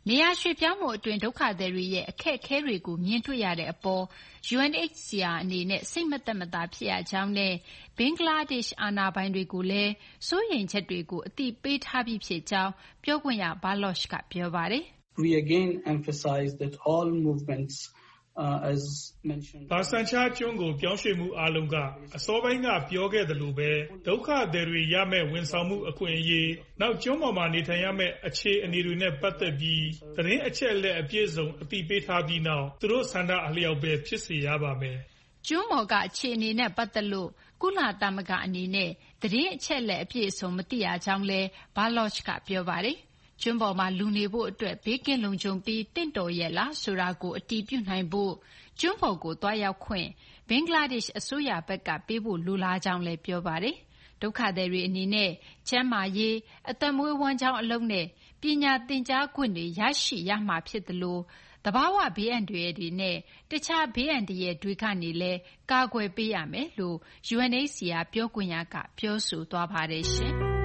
နေရာရွှေ့ပြောင်းမှုအတွင်းဒုက္ခသည်တွေရဲ့အခက်အခဲတွေကိုမြင်တွေ့ရတဲ့အပေါ် UNHCR အနေနဲ့စိတ်မသက်မသာဖြစ်ရကြောင်းနဲ့ဘင်္ဂလားဒေ့ရှ်အာဏာပိုင်တွေကိုလည်းစိုးရိမ်ချက်တွေကိုအသိပေးထားပြီးဖြစ်ကြောင်းပြောခွင့်ရ Baloch ကပြောပါတယ်။ We again emphasize that all movements as mentioned ဘာဆန်ချာကျွန်းကိုပြောင်းရွှေ့မှုအလုံးကအစောပိုင်းကပြောခဲ့သလိုပဲဒုက္ခသည်တွေရမယ့်ဝန်ဆောင်မှုအခွင့်အရေးနောက်ကျွန်းပေါ်မှာနေထိုင်ရမယ့်အခြေအနေတွေနဲ့ပတ်သက်ပြီးသတင်းအချက်အလက်အပြည့်စုံအသိပေးထားပြီးနောက်သူတို့ဆန္ဒအလျောက်ပဲဖြစ်စေရပါမယ်ကျွန်းပေါ်ကအခြေအနေနဲ့ပတ်သက်လို့ကုလသမဂ္ဂအနေနဲ့သတင်းအချက်အလက်အပြည့်အစုံမသိရကြောင်းလဲ Baloch ကပြောပါတယ်ကျွန်းပေါ်မှာလူနေဖို့အတွက်ဘေးကင်းလုံခြုံပြီးတင့်တော်ရဲ့လားဆိုတာကိုအတည်ပြုနိုင်ဖို့ကျွန်းပေါ်ကိုသွားရောက်ခွင့်ဘင်္ဂလားဒေ့ရှ်အစိုးရဘက်ကပေးဖို့လိုလားကြောင်းလည်းပြောပါတယ်။ဒုက္ခသည်တွေအနေနဲ့ကျန်းမာရေးအသက်မွေးဝမ်းကြောင်းအလုပ်နဲ့ပညာသင်ကြားခွင့်တွေရရှိရမှာဖြစ်သလိုသဘာဝဘေးအန္တရာယ်တွေနဲ့တခြားဘေးအန္တရာယ်တွေကနေလည်းကာကွယ်ပေးရမယ်လို့ UNHCR ပြောခွင့်ရကပြောဆိုသွားပါတယ်ရှင်။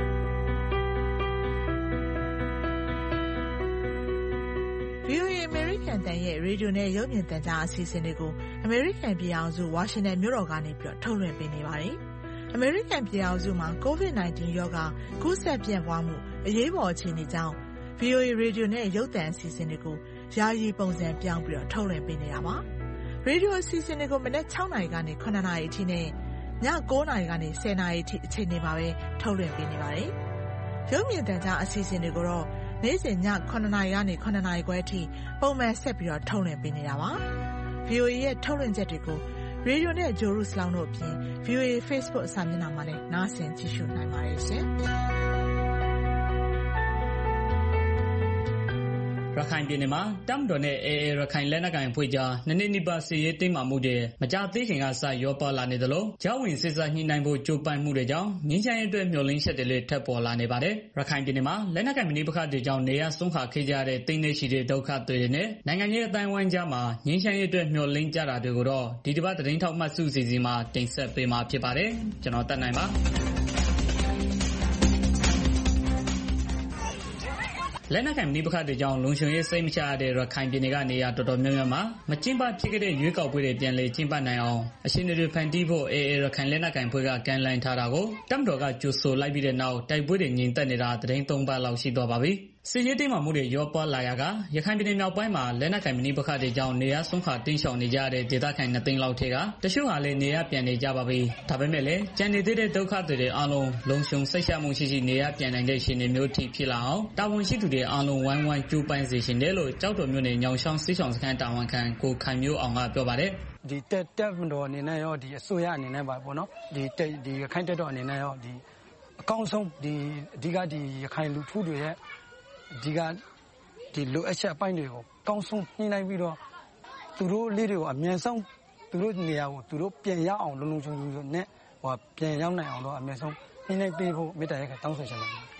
VOA အမေရိကန်တန်ရဲ့ရေဒီယိုနဲ့ရုပ်မြင်သံကြားအစီအစဉ်တွေကိုအမေရိကန်ပြည်အောင်စုဝါရှင်တန်မြို့တော်ကနေပြီးထုတ်လွှင့်ပေးနေပါတယ်။အမေရိကန်ပြည်အောင်စုမှာ COVID-19 ရောဂါကူးစက်ပြန့်ပွားမှုအရေးပေါ်အခြေအနေကြောင့် VOA ရေဒီယိုနဲ့ရုပ်သံအစီအစဉ်တွေကိုယာယီပုံစံပြောင်းပြီးထုတ်လွှင့်ပေးနေတာပါ။ရေဒီယိုအစီအစဉ်တွေကိုမနက်6နာရီကနေ9နာရီအထိနဲ့ည9နာရီကနေ10နာရီအထိအချိန်တွေမှာပဲထုတ်လွှင့်ပေးနေပါတယ်။ရုပ်မြင်သံကြားအစီအစဉ်တွေကိုတော့နေ့စဉ်ည9နာရီကနေ9နာရီခွဲအထိပုံမှန်ဆက်ပြီးထုတ်လွှင့်ပေးနေတာပါ။ VOA ရဲ့ထုတ်လွှင့်ချက်တွေကိုရေဒီယိုနဲ့ဂျိုရုစလောင်းတို့အပြင် VOA Facebook စာမျက်နှာမှာလည်းနားဆင်ကြည့်ရှုနိုင်ပါတယ်ရှင်။ရခိုင်ပြည်နယ်မှာတပ်မတော်နဲ့ AA ရခိုင်လက်နက်ကိုင်အဖွဲ့ကြားနှစ်နှစ်နီးပါးစစ်ရေးတင်းမာမှုတွေမကြာသေးခင်ကစရောပါလာနေသလိုကြားဝင်စစ်စားညှိနှိုင်းဖို့ကြိုးပမ်းမှုတွေကြောင့်ငြိမ်းချမ်းရေးအတွက်မျှော်လင့်ချက်တွေလည်းထပ်ပေါ်လာနေပါတယ်။ရခိုင်ပြည်နယ်မှာလက်နက်ကိုင်မဏိပခတ်တွေကြောင့်နေရဆုံးခါခဲ့ကြတဲ့သိန်းနဲ့ရှိတဲ့ဒုက္ခတွေနဲ့နိုင်ငံရေးအတိုင်းအဝိုင်းကြားမှာငြိမ်းချမ်းရေးအတွက်မျှော်လင့်ကြတာတွေကိုတော့ဒီတစ်ပတ်သတင်းထောက်မှတ်စုစီစဉ်မှာတင်ဆက်ပေးမှာဖြစ်ပါတယ်။ကျွန်တော်တက်နိုင်ပါလက်နက်ကိုင်မဏိပခတ်တွေကြောင့်လုံခြုံရေးစိတ်မချရတဲ့ရခိုင်ပြည်နယ်ကနေရာတော်တော်များများမှာမကျင်းပဖြစ်ခဲ့တဲ့ရွေးကောက်ပွဲတွေပြန်လည်ကျင်းပနိုင်အောင်အခြေအနေတွေဖန်တီးဖို့ AA ရခိုင်လက်နက်ကိုင်ဖွဲ့ကကန်လှန်ထားတာကိုတပ်မတော်ကကြိုဆိုလိုက်ပြီးတဲ့နောက်တိုက်ပွဲတွေငြိမ်သက်နေတာသတင်း3ပတ်လောက်ရှိသွားပါပြီ။စစ်ရေးတင်းမာမှုတွေရောပွားလာရာကရခိုင်ပြည်နယ်မြောက်ပိုင်းမှာလက်နက်ကိုင်မဏိပခတ်တွေကြောင့်နေရာဆုံးခါတင်းရှောင်နေကြတဲ့ဒေသခံ2သိန်းလောက်ထဲကတချို့ဟာလည်းနေရာပြန်နေကြပါပြီ။ဒါပေမဲ့လည်းကြံနေသေးတဲ့ဒုက္ခတွေအားလုံးလုံခြုံစိတ်ချမှုရှိနေရာပြန်နိုင်တဲ့အခြေအနေမျိုးထိဖြစ်လာအောင်တာဝန်ရှိသူတွေအားလုံးဝိုင်းဝန်းကြိုးပမ်းစေရှင်တယ်လို့ကြောက်တော်မြို့နယ်ညောင်ချောင်းစစ်ဆောင်စခန်းတာဝန်ခံကိုခိုင်မျိုးအောင်ကပြောပါတယ်။ဒီတက်မတော်အနေနဲ့ရောဒီအစိုးရအနေနဲ့ပါပေါ့နော်ဒီရခိုင်တက်တော်အနေနဲ့ရောဒီအကောင်းဆုံးဒီအဓိကဒီရခိုင်လူထုတွေရဲ့အဓိကဒီလိုအပ်ချက်အပိုင်းတွေကိုကောင်းဆုံးညှိနှိုင်းပြီးတော့သူတို့လေးတွေကိုအမြန်ဆုံးသူတို့နေရာကိုသူတို့ပြန်ရအောင်လုံလုံခြုံခြုံနဲ့ပြန်ရောက်နိုင်အောင်တော့အမြန်ဆုံးညှိနှိုင်းပေးဖို့မေတ္တာရပ်ခံတောင်းဆိုချင်ပါတယ်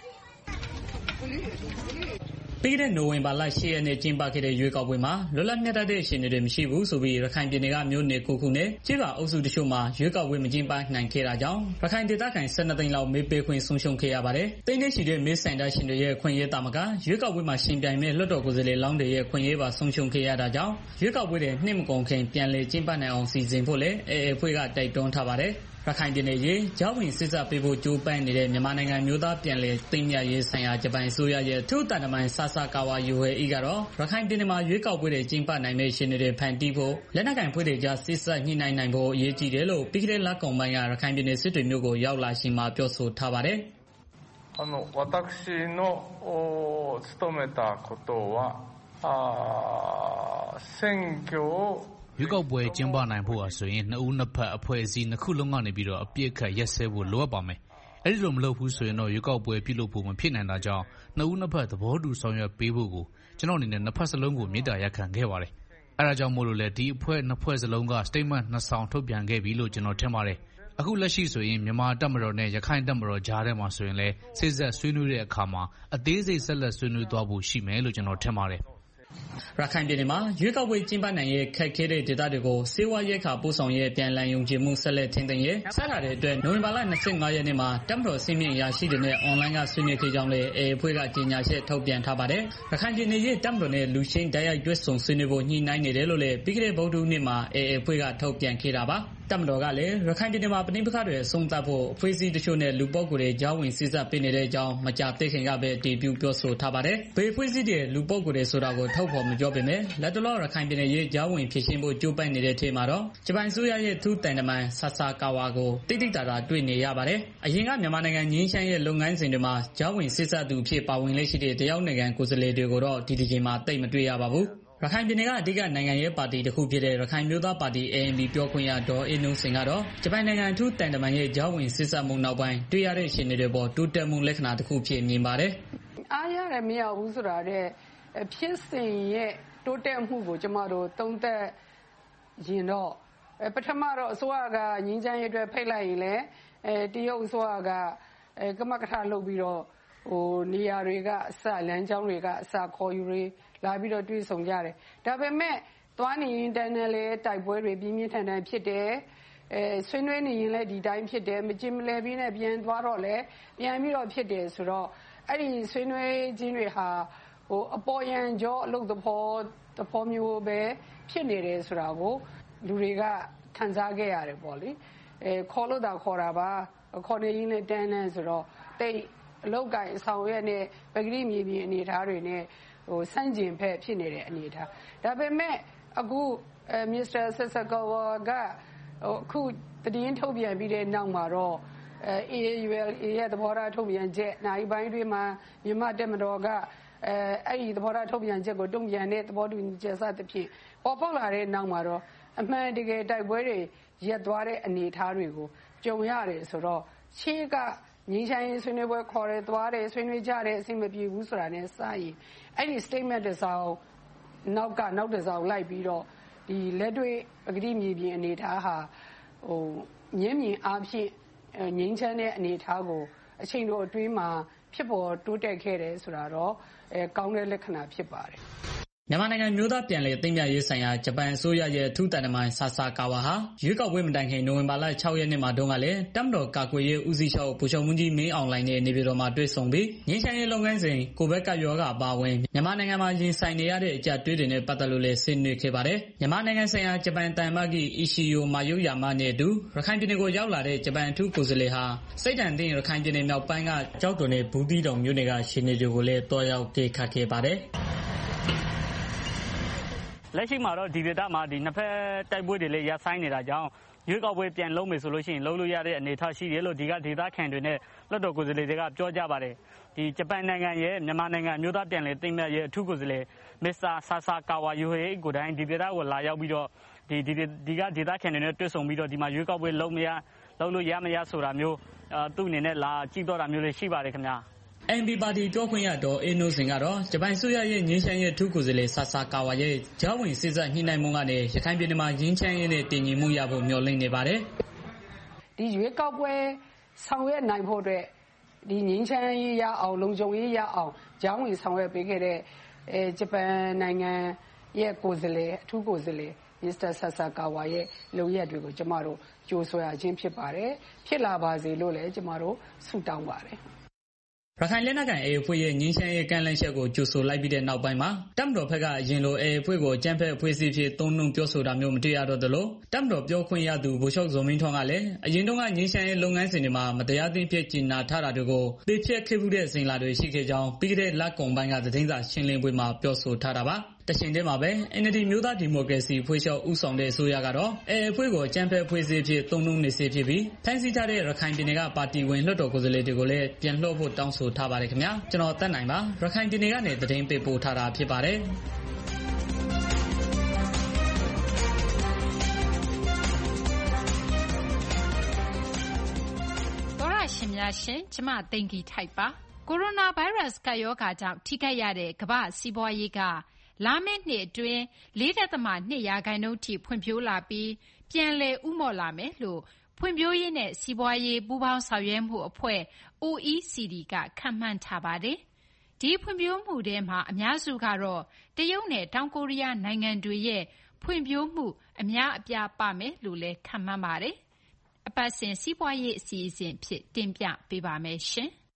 ပြီးတဲ့နိုဝင်ဘာလ10ရက်နေ့ကျင်းပခဲ့တဲ့ရွေးကောက်ပွဲမှာလွတ်လပ်မျှတတဲ့အခြေအနေတွေမရှိဘူးဆိုပြီးရခိုင်ပြည်နယ်ကမြို့နယ်9ခုနဲ့ကျေးရွာအုပ်စုတချို့မှာရွေးကောက်ပွဲမကျင်းပနိုင်ခဲ့တာကြောင့်ရခိုင်ဒေသခံ12သိန်းလောက်မေးပေးခွင့်ဆုံးရှုံးခဲ့ရပါတယ်။တိတ်နေရှိတဲ့မေးဆန္ဒရှင်တွေရဲ့ခွင့်ရေးတာမကရွေးကောက်ပွဲမှာရှင်ပြိုင်မဲ့လွှတ်တော်ကိုယ်စားလှယ်လောင်းတွေရဲ့ခွင့်ရေးပါဆုံးရှုံးခဲ့ရတာကြောင့်ရွေးကောက်ပွဲတွေနှစ်မကုန်ခင်ပြန်လည်ကျင်းပနိုင်အောင်စီစဉ်ဖို့လည်းAAအဖွဲ့ကတိုက်တွန်းထားပါတယ်။ရခိုင်ပြည်နယ်ရေးကြောင်းဝင်စစ်စားပေးဖို့ကြိုးပမ်းနေတဲ့မြန်မာနိုင်ငံမျိုးသားပြန်လည်သိမ်းမြရေးဆိုင်ရာဂျပန်အစိုးရရဲ့ထူးတန်တမန်ဆာဆာကာဝါယူဟေအီကတော့ရခိုင်ပြည်နယ်မှာရွေးကောက်ပွဲတွေကျင်းပနိုင်မယ့်အခြေအနေတွေဖန်တီးဖို့လက်နက်ကိုင်ဖွဲ့တွေကြားစစ်စားညှိနှိုင်းနိုင်ဖို့အရေးကြီးတယ်လို့ပြီးခဲ့တဲ့လကုန်ပိုင်းကရခိုင်ပြည်နယ်စစ်တွေမြို့ကိုရောက်လာရှင်မှာပြောဆိုထားပါတယ်私の務めたことは選挙をရွေးကောက်ပွဲကျင်းပနိုင်ဖို့ဆိုရင်နှစ်ဦးနှစ်ဖက်အဖွဲ့အစည်းနှစ်ခုလုံးကနေပြီးတော့အပြစ်ခတ်ရက်စဲဖို့လိုအပ်ပါမယ်။အဲဒီလိုမလုပ်ဘူးဆိုရင်တော့ရွေးကောက်ပွဲပြုလုပ်ဖို့မဖြစ်နိုင်တာကြောင့်နှစ်ဦးနှစ်ဖက်သဘောတူဆောင်ရွက်ပေးဖို့ကိုကျွန်တော်အနေနဲ့နှစ်ဖက်စလုံးကိုမေတ္တာရပ်ခံခဲ့ပါတယ်။အဲဒါကြောင့်မို့လို့လေဒီအဖွဲ့နှစ်ဖွဲ့စလုံးက statement နှစ်ဆောင်ထုတ်ပြန်ခဲ့ပြီလို့ကျွန်တော်ထင်ပါတယ်။အခုလက်ရှိဆိုရင်မြန်မာတပ်မတော်နဲ့ရခိုင်တပ်မတော်ကြားထဲမှာဆိုရင်လည်းစစ်ဆက်ဆွေးနွေးတဲ့အခါမှာအသေးစိတ်ဆက်လက်ဆွေးနွေးသွားဖို့ရှိမယ်လို့ကျွန်တော်ထင်ပါတယ်။ရခိုင်ပြည်နယ်မှာရွေးကောက်ပွဲကျင်းပနိုင်ရေးခက်ခဲတဲ့ဒေသတွေကိုစေဝါရဲခါပို့ဆောင်ရေးပြန်လည်ယုံကြည်မှုဆက်လက်ထင်သိမ်းရေးစတာတဲ့အတွက်နိုဝင်ဘာလ25ရက်နေ့မှာတပ်မတော်စီမင်းအရာရှိတွေနဲ့အွန်လိုင်းကဆွေးနွေးခဲ့ကြောင်းလည်းအေအဖွဲ့ကကြေညာချက်ထုတ်ပြန်ထားပါတယ်။ရခိုင်ပြည်နယ်ရဲ့တပ်မတော်နဲ့လူချင်းတိုက်ရိုက်တွဲဆုံဆွေးနွေးဖို့ညှိနှိုင်းနေတယ်လို့လည်းပြီးခဲ့တဲ့ဗုဒ္ဓဟူးနေ့မှာအေအဖွဲ့ကထုတ်ပြန်ခဲ့တာပါ။တပ်မတော်ကလည်းရခိုင်ပြည်နယ်မှာပဋိပက္ခတွေအဆုံးသတ်ဖို့အဖွဲ့အစည်းတချို့နဲ့လူပုဂ္ဂိုလ်တွေကြားဝင်စည်းစပ်ပေးနေတဲ့အကြောင်းမကြာသေးခင်ကပဲတည်ပြုပြောဆိုထားပါတယ်။ဘယ်အဖွဲ့အစည်းတွေလူပုဂ္ဂိုလ်တွေဆိုတာကိုထုတ်ဖော်မပြောပေမဲ့လက်တလောရခိုင်ပြည်နယ်ရဲ့ကြားဝင်ဖြစ်ရှင်းဖို့ကြိုးပမ်းနေတဲ့ထဲမှာတော့ဂျပန်ဆိုရရဲ့ထူးတန်တမန်ဆာဆာကာဝါကိုတိတိတသာတွေ့နေရပါတယ်။အရင်ကမြန်မာနိုင်ငံငင်းချမ်းရဲ့လုပ်ငန်းစဉ်တွေမှာကြားဝင်စည်းစပ်သူဖြစ်ပါဝင်လက်ရှိတဲ့တရုတ်နိုင်ငံကိုယ်စားလှယ်တွေကိုတော့ဒီတစ်ချိန်မှာတိတ်မတွေ့ရပါဘူး။ရခိုင်ပြည်နယ်ကအဓိကနိုင်ငံရေးပါတီတစ်ခုဖြစ်တဲ့ရခိုင်မျိုးသားပါတီ ANP ပြောခွင့်ရဒေါ်အေးနုစင်ကတော့ဂျပန်နိုင်ငံထူးတန်တမန်ရဲ့ကြားဝင်စည်းစပ်မှုနောက်ပိုင်းတွေ့ရတဲ့အခြေအနေတွေပေါ်တိုးတက်မှုလက္ခဏာတစ်ခုဖြစ်မြင်ပါတယ်။အားရတယ်မရဘူးဆိုတာတဲ့ဖြစ်စဉ်ရဲ့တိုးတက်မှုကိုကျမတို့သုံးသပ်ရင်တော့ပထမတော့အစိုးရကငင်းချမ်းရေးအတွက်ဖိတ်လိုက်ရင်လည်းတရုတ်အစိုးရကကမကထလုပ်ပြီးတော့နေရာတွေကအစလမ်းကြောင်းတွေကအစခေါ်ယူတွေလာပြီးတော့တွေ့ဆုံကြတယ်ဒါပေမဲ့သွားနေရင်တန်းနဲ့လည်းတိုက်ပွဲတွေပြင်းပြင်းထန်ထန်ဖြစ်တယ်ဆွေးနွေးနေရင်လည်းဒီတိုင်းဖြစ်တယ်မကြင်မလဲပြီးနဲ့ပြန်သွားတော့လည်းပြန်ပြီးတော့ဖြစ်တယ်ဆိုတော့အဲ့ဒီဆွေးနွေးခြင်းတွေဟာအပေါ်ယံကြောအလုပ်သဘောမျိုးပဲဖြစ်နေတယ်ဆိုတာကိုလူတွေကခံစားခဲ့ရတယ်ပေါ့လေခေါ်လို့တာခေါ်တာပါခေါ်နေရင်လည်းတန်းနဲ့ဆိုတော့တိတ်အလုတ်ကိုင်အဆောင်ရက်နဲ့ပဂရိမြေပြင်အနေထားတွေနဲ့စန့်ကျင်ဖက်ဖြစ်နေတဲ့အနေအထားဒါပေမဲ့အခုမစ္စတာဆဆကာဝါကအခုတည်င်းထုတ်ပြန်ပြီးတဲ့နောက်မှာတော့AUL ရဲ့သဘောထားထုတ်ပြန်ချက်နိုင်ပိုင်းတွေမှာမြန်မာတက်မတော်ကအဲ့ဒီသဘောထားထုတ်ပြန်ချက်ကိုတုံ့ပြန်တဲ့သဘောတူညီချက်စသဖြင့်ပေါ်ပေါက်လာတဲ့နောက်မှာတော့အမှန်တကယ်တိုက်ပွဲတွေရပ်သွားတဲ့အနေအထားတွေကိုကြုံရတယ်ဆိုတော့ရှေ့ကငင်းချိုင်းဆွေးနွေးပွဲခေါ်တယ်သွားတယ်ဆွေးနွေးကြတယ်အဆင်မပြေဘူးဆိုတာနဲ့စရင်အဲ့ဒီ statement တစ်စောင်နောက်တစ်စောင်လိုက်ပြီးတော့ဒီလက်တွေ့ပဂတိမြေပြင်အနေအထားဟာညဉ့်မြင်အားဖြင့်ငင်းချမ်းတဲ့အနေအထားကိုအချိန်တော်အတွင်းမှာဖြစ်ပေါ်တိုးတက်ခဲ့တယ်ဆိုတာတော့ကောင်းတဲ့လက္ခဏာဖြစ်ပါတယ်မြန်မာနိုင်ငံမျိုးသားပြန်လည်သိမ်းမြရေးဆိုင်ရာဂျပန်အစိုးရရဲ့ထူးတန်တမန်ဆာဆာကာဝါဟာရွေးကောက်ပွဲမတိုင်ခင်နိုဝင်ဘာလ6ရက်နေ့မှာတုန်းကလည်းတပ်မတော်ကာကွယ်ရေးဦးစီးချုပ်ဗိုလ်ချုပ်မှူးကြီးမင်းအောင်လှိုင်နဲ့နေပြည်တော်မှာတွေ့ဆုံပြီးငင်းချမ်းရေးလုပ်ငန်းစဉ်ကိုဗစ်ကပ်ရောဂါအပါအဝင်မြန်မာနိုင်ငံမှာရင်ဆိုင်နေရတဲ့အကြတွေးတွေနဲ့ပတ်သက်လို့လည်းဆွေးနွေးခဲ့ပါတယ်။မြန်မာနိုင်ငံဆိုင်ရာဂျပန်တန်မတ်ကြီးအီရှီယိုမာယိုယာမနဲ့အတူရခိုင်ပြည်နယ်ကိုရောက်လာတဲ့ဂျပန်အထူးကိုယ်စားလှယ်ဟာစိတ်တန်သိရခိုင်ပြည်နယ်မြောက်ပိုင်းကကြောက်တော်နဲ့ဘူးသီးတောင်မြို့နယ်ကရှင်နေတွေကိုလည်းတွားရောက်တွေ့ခတ်ခဲ့ပါတယ်။လက်ရှိမှာတော့ဒီဒေသမှာနှစ်ဖက်တိုက်ပွဲတွေလည်းရပ်ဆိုင်းနေတာကြောင့်ရွေးကောက်ပွဲပြန်လုပ်မယ်ဆိုလို့ရှိရင်လုပ်လို့ရတဲ့အနေအထားရှိတယ်လို့ဒီကဒေသခံတွေနဲ့လွှတ်တော်ကိုယ်စားလှယ်တွေကပြောကြပါတယ်ဒီဂျပန်နိုင်ငံရဲ့မြန်မာနိုင်ငံမျိုးသားပြန်လည်သိမ်းမြရဲ့အထူးကိုယ်စားလှယ်မစ္စတာဆာဆာကာဝါယိုဟေကိုတိုင်းဒီဒေသကိုလာရောက်ပြီးတော့ဒီကဒေသခံတွေနဲ့တွေ့ဆုံပြီးတော့ဒီမှာရွေးကောက်ပွဲလုပ်လို့ရမရဆိုတာမျိုးသူ့အနေနဲ့လာကြည့်တော့တာမျိုးလည်းရှိပါတယ်ခင်ဗျာANP ပါတီပြောခွင့်ရဒေါ်အေးနုစင်ကတော့ဂျပန်ဆိုရရဲ့ငင်းချမ်းရဲ့ထူးကိုယ်စားလှယ်ဆာဆာကာဝါရဲ့ကြားဝင်စစ်ဆက်ညှိနှိုင်းမှုကနေရခိုင်ပြည်နယ်မှာငင်းချမ်းရဲ့နဲ့တည်ငြိမ်မှုရဖို့မျှော်လင့်နေပါတယ်ဒီရွေးကောက်ပွဲဆောင်ရွက်နိုင်ဖို့အတွက်ဒီငင်းချမ်းရေးရအောင်လုံခြုံရေးရအောင်ကြားဝင်ဆောင်ရွက်ပေးခဲ့တဲ့ဂျပန်နိုင်ငံရဲ့ကိုယ်စားလှယ်အထူးကိုယ်စားလှယ်မစ္စတာဆာဆာကာဝါရဲ့လုပ်ရက်တွေကိုကျမတို့ကြိုးဆိုရခြင်းဖြစ်ပါတယ်ဖြစ်လာပါစေလို့လည်းကျမတို့ဆုတောင်းပါတယ်ရခိုင်လက်နက်ကိုင်အေအဖွဲ့ရဲ့ငင်းချမ်းရေးကန့်လန့်ချက်ကိုကြိုဆိုလိုက်ပြီးတဲ့နောက်ပိုင်းမှာတပ်မတော်ဘက်ကအရင်လိုအေအဖွဲ့ကိုကြမ်းဖက်အဖွဲ့အစည်းဖြစ်သုံးနှုန်းပြောဆိုတာမျိုးမတွေ့ရတော့သလိုတပ်မတော်ပြောခွင့်ရသူဗိုလ်ချုပ်ဇော်မင်းထွန်းကလည်းအရင်တုန်းကငင်းချမ်းရေးလုပ်ငန်းစဉ်တွေမှာမတရားသင်းဖြစ်ကျင်နာထားတာတွေကိုပေဖြတ်ခဲ့မှုတဲ့စဉ်လာတွေရှိခဲ့ကြောင်းပြီးခဲ့တဲ့လကုန်ပိုင်းကသတင်းစာရှင်းလင်းပွဲမှာပြောဆိုထားတာပါတချိန်တည်းမှာပဲ NLD မျိုးသားဒီမိုကရေစီအဖွဲ့ချုပ်ဦးဆောင်တဲ့အစိုးရကတော့အဖွဲ့ကိုကြမ်းဖက်အဖွဲ့အစည်းဖြစ်သုံးနှုန်းနေစေဖြစ်ပြီးဖမ်းဆီးထားတဲ့ရခိုင်ပြည်နယ်ကပါတီဝင်လွှတ်တော်ကိုယ်စားလှယ်တွေကိုလည်းပြန်လွှတ်ဖို့တောင်းဆိုထားပါတယ်ခင်ဗျာကျွန်တော်တက်နိုင်ပါရခိုင်ပြည်နယ်ကနေသတင်းပေးပို့ထားတာဖြစ်ပါတယ်ရှင်များရှင်ကျမသိင်္ဂီထိုက်ပါကိုရိုနာဗိုင်းရပ်စ်ကပ်ရောဂါကြောင့်ထိခိုက်ရတဲ့ကမ္ဘာ့စီးပွားရေးကလာမယ့်နှစ်အတွင်း 4.2% ထိဖွံ့ဖြိုးလာပြီးပြန်လည်ဦးမော့လာမယ်လို့ဖွံ့ဖြိုးရေးနဲ့စီးပွားရေးပူးပေါင်းဆောင်ရွက်မှုအဖွဲ့ OECD ကခန့်မှန်းထားပါတယ်ဒီဖွံ့ဖြိုးမှုထဲမှာအများစုကတော့တရုတ်နဲ့တောင်ကိုရီးယားနိုင်ငံတွေရဲ့ဖွံ့ဖြိုးမှုအများအပြားပါမယ်လို့လည်းခန့်မှန်းပါတယ်။အပတ်စဉ်စီးပွားရေးအစီအစဉ်ဖြစ်တင်ပြပေးပါမယ်ရှင်။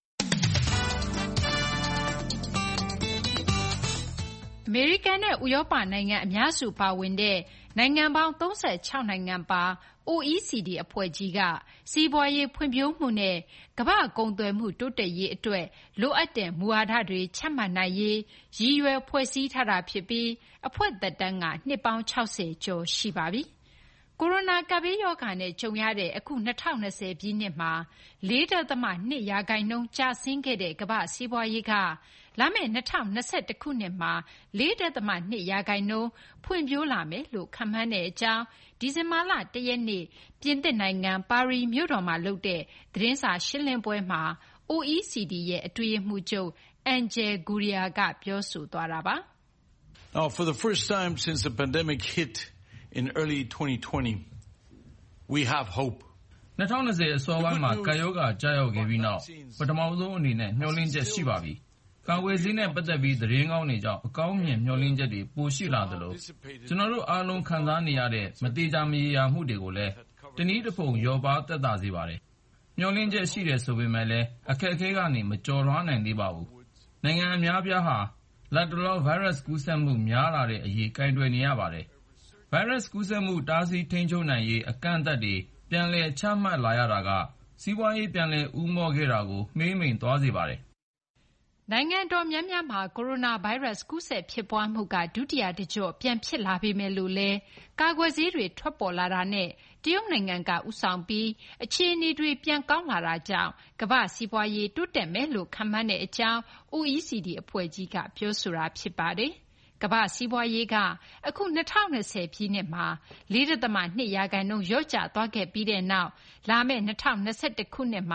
အမေရိကန်နဲ့ဥရောပနိုင်ငံအများစုပါဝင်တဲ့နိုင်ငံပေါင်း36နိုင်ငံပါ OECD အဖွဲ့ကြီးကစီးပွားရေးဖွံ့ဖြိုးမှုနဲ့ကမ္ဘာ့ကုန်သွယ်မှုတိုးတက်ရေးအတွက်လိုအပ်တဲ့မူဝါဒတွေချမှတ်နိုင်ရေးရည်ရွယ်ဖွဲ့စည်းထားတာဖြစ်ပြီးအဖွဲ့သက်တမ်းကနှစ်ပေါင်း60ကျော်ရှိပါပြီ။ကိုရိုနာကပ်ဘေးရောဂါနဲ့ကြုံရတဲ့အခု2020ပြည့်နှစ်မှာ 4.2 ရာခိုင်နှုန်းကျဆင်းခဲ့တဲ့ကမ္ဘာ့စီးပွားရေးကလာမယ့်2021ခုနှစ်မှာ 4.2 ရာခိုင်နှုန်းဖွံ့ဖြိုးလာမယ်လို့ခန့်မှန်းတဲ့အကြောင်းဒီဇင်ဘာလ1ရက်နေ့ပြင်သစ်နိုင်ငံပါရီမြို့တော်မှာလုပ်တဲ့သတင်းစာရှင်းလင်းပွဲမှာ OECD ရဲ့အတွင်းရေးမှူးချုပ် Angel Gurria ကပြောဆိုသွားတာပါ။ Now, for the first time since the pandemic hit in early 2020, we have hope. 2020 အစောပိုင်းမှာကပ်ရောဂါကြာရောက်ခဲ့ပြီးနောက်ပထမဆုံးအနေနဲ့မျှော်လင့်ချက်ရှိပါပြီ။ကာကွယ်ဆေးနဲ့ပတ်သက်ပြီးသတင်းကောင်းတွေကြောင့်အကောင်းမြင်မျှော်လင့်ချက်တွေပိုရှိလာသလိုကျွန်တော်တို့အားလုံးခံစားနေရတဲ့မတိကျမရေရာမှုတွေကိုလည်းတနည်းတစ်ပုံလျော့ပါသက်သာစေပါတယ်။မျှော်လင့်ချက်ရှိတယ်ဆိုပေမဲ့လည်းအခက်အခဲကနေမကျော်လွှားနိုင်သေးပါဘူး။နိုင်ငံအများပြားဟာလက်တလောဗိုင်းရပ်စ်ကူးစက်မှုများလာတဲ့အရေးကင်တွယ်နေရပါတယ်။ဗိုင်းရပ်စ်ကူးစက်မှုတားဆီးထိန်းချုပ်နိုင်ရေးအကန့်အသတ်တွေပြန်လည်ချမှတ်လာရတာကစီးပွားရေးပြန်လည်ဦးမော့ခဲ့တာကိုမှေးမှိန်သွားစေပါတယ်နိုင်ငံတော်များများမှာကိုရိုနာဗိုင်းရပ်စ်ကူးစက်ဖြစ်ပွားမှုကဒုတိယတကျော့ပြန်ဖြစ်လာပေမဲ့လို့လည်းကာကွယ်ဆေးတွေထွက်ပေါ်လာတာနဲ့တရုတ်နိုင်ငံကဦးဆောင်ပြီးအခြေအနေတွေပြန်ကောင်းလာတာကြောင့်ကမ္ဘာ့စီးပွားရေးတိုးတက်မယ်လို့ခန့်မှန်းတဲ့အကြောင်း OECD အဖွဲ့ကြီးကပြောဆိုတာဖြစ်ပါတယ်။ကမ္ဘာ့စီးပွားရေးကအခု2020ပြည့်နှစ်မှာ 4.2 ရာခိုင်နှုန်းလျော့ကျသွားခဲ့ပြီးတဲ့နောက်လာမယ့်2021ခုနှစ်မှာ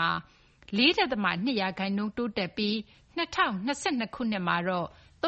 4.2 ရာခိုင်နှုန်းတိုးတက်ပြီး2022ခုနှစ်မှာတော့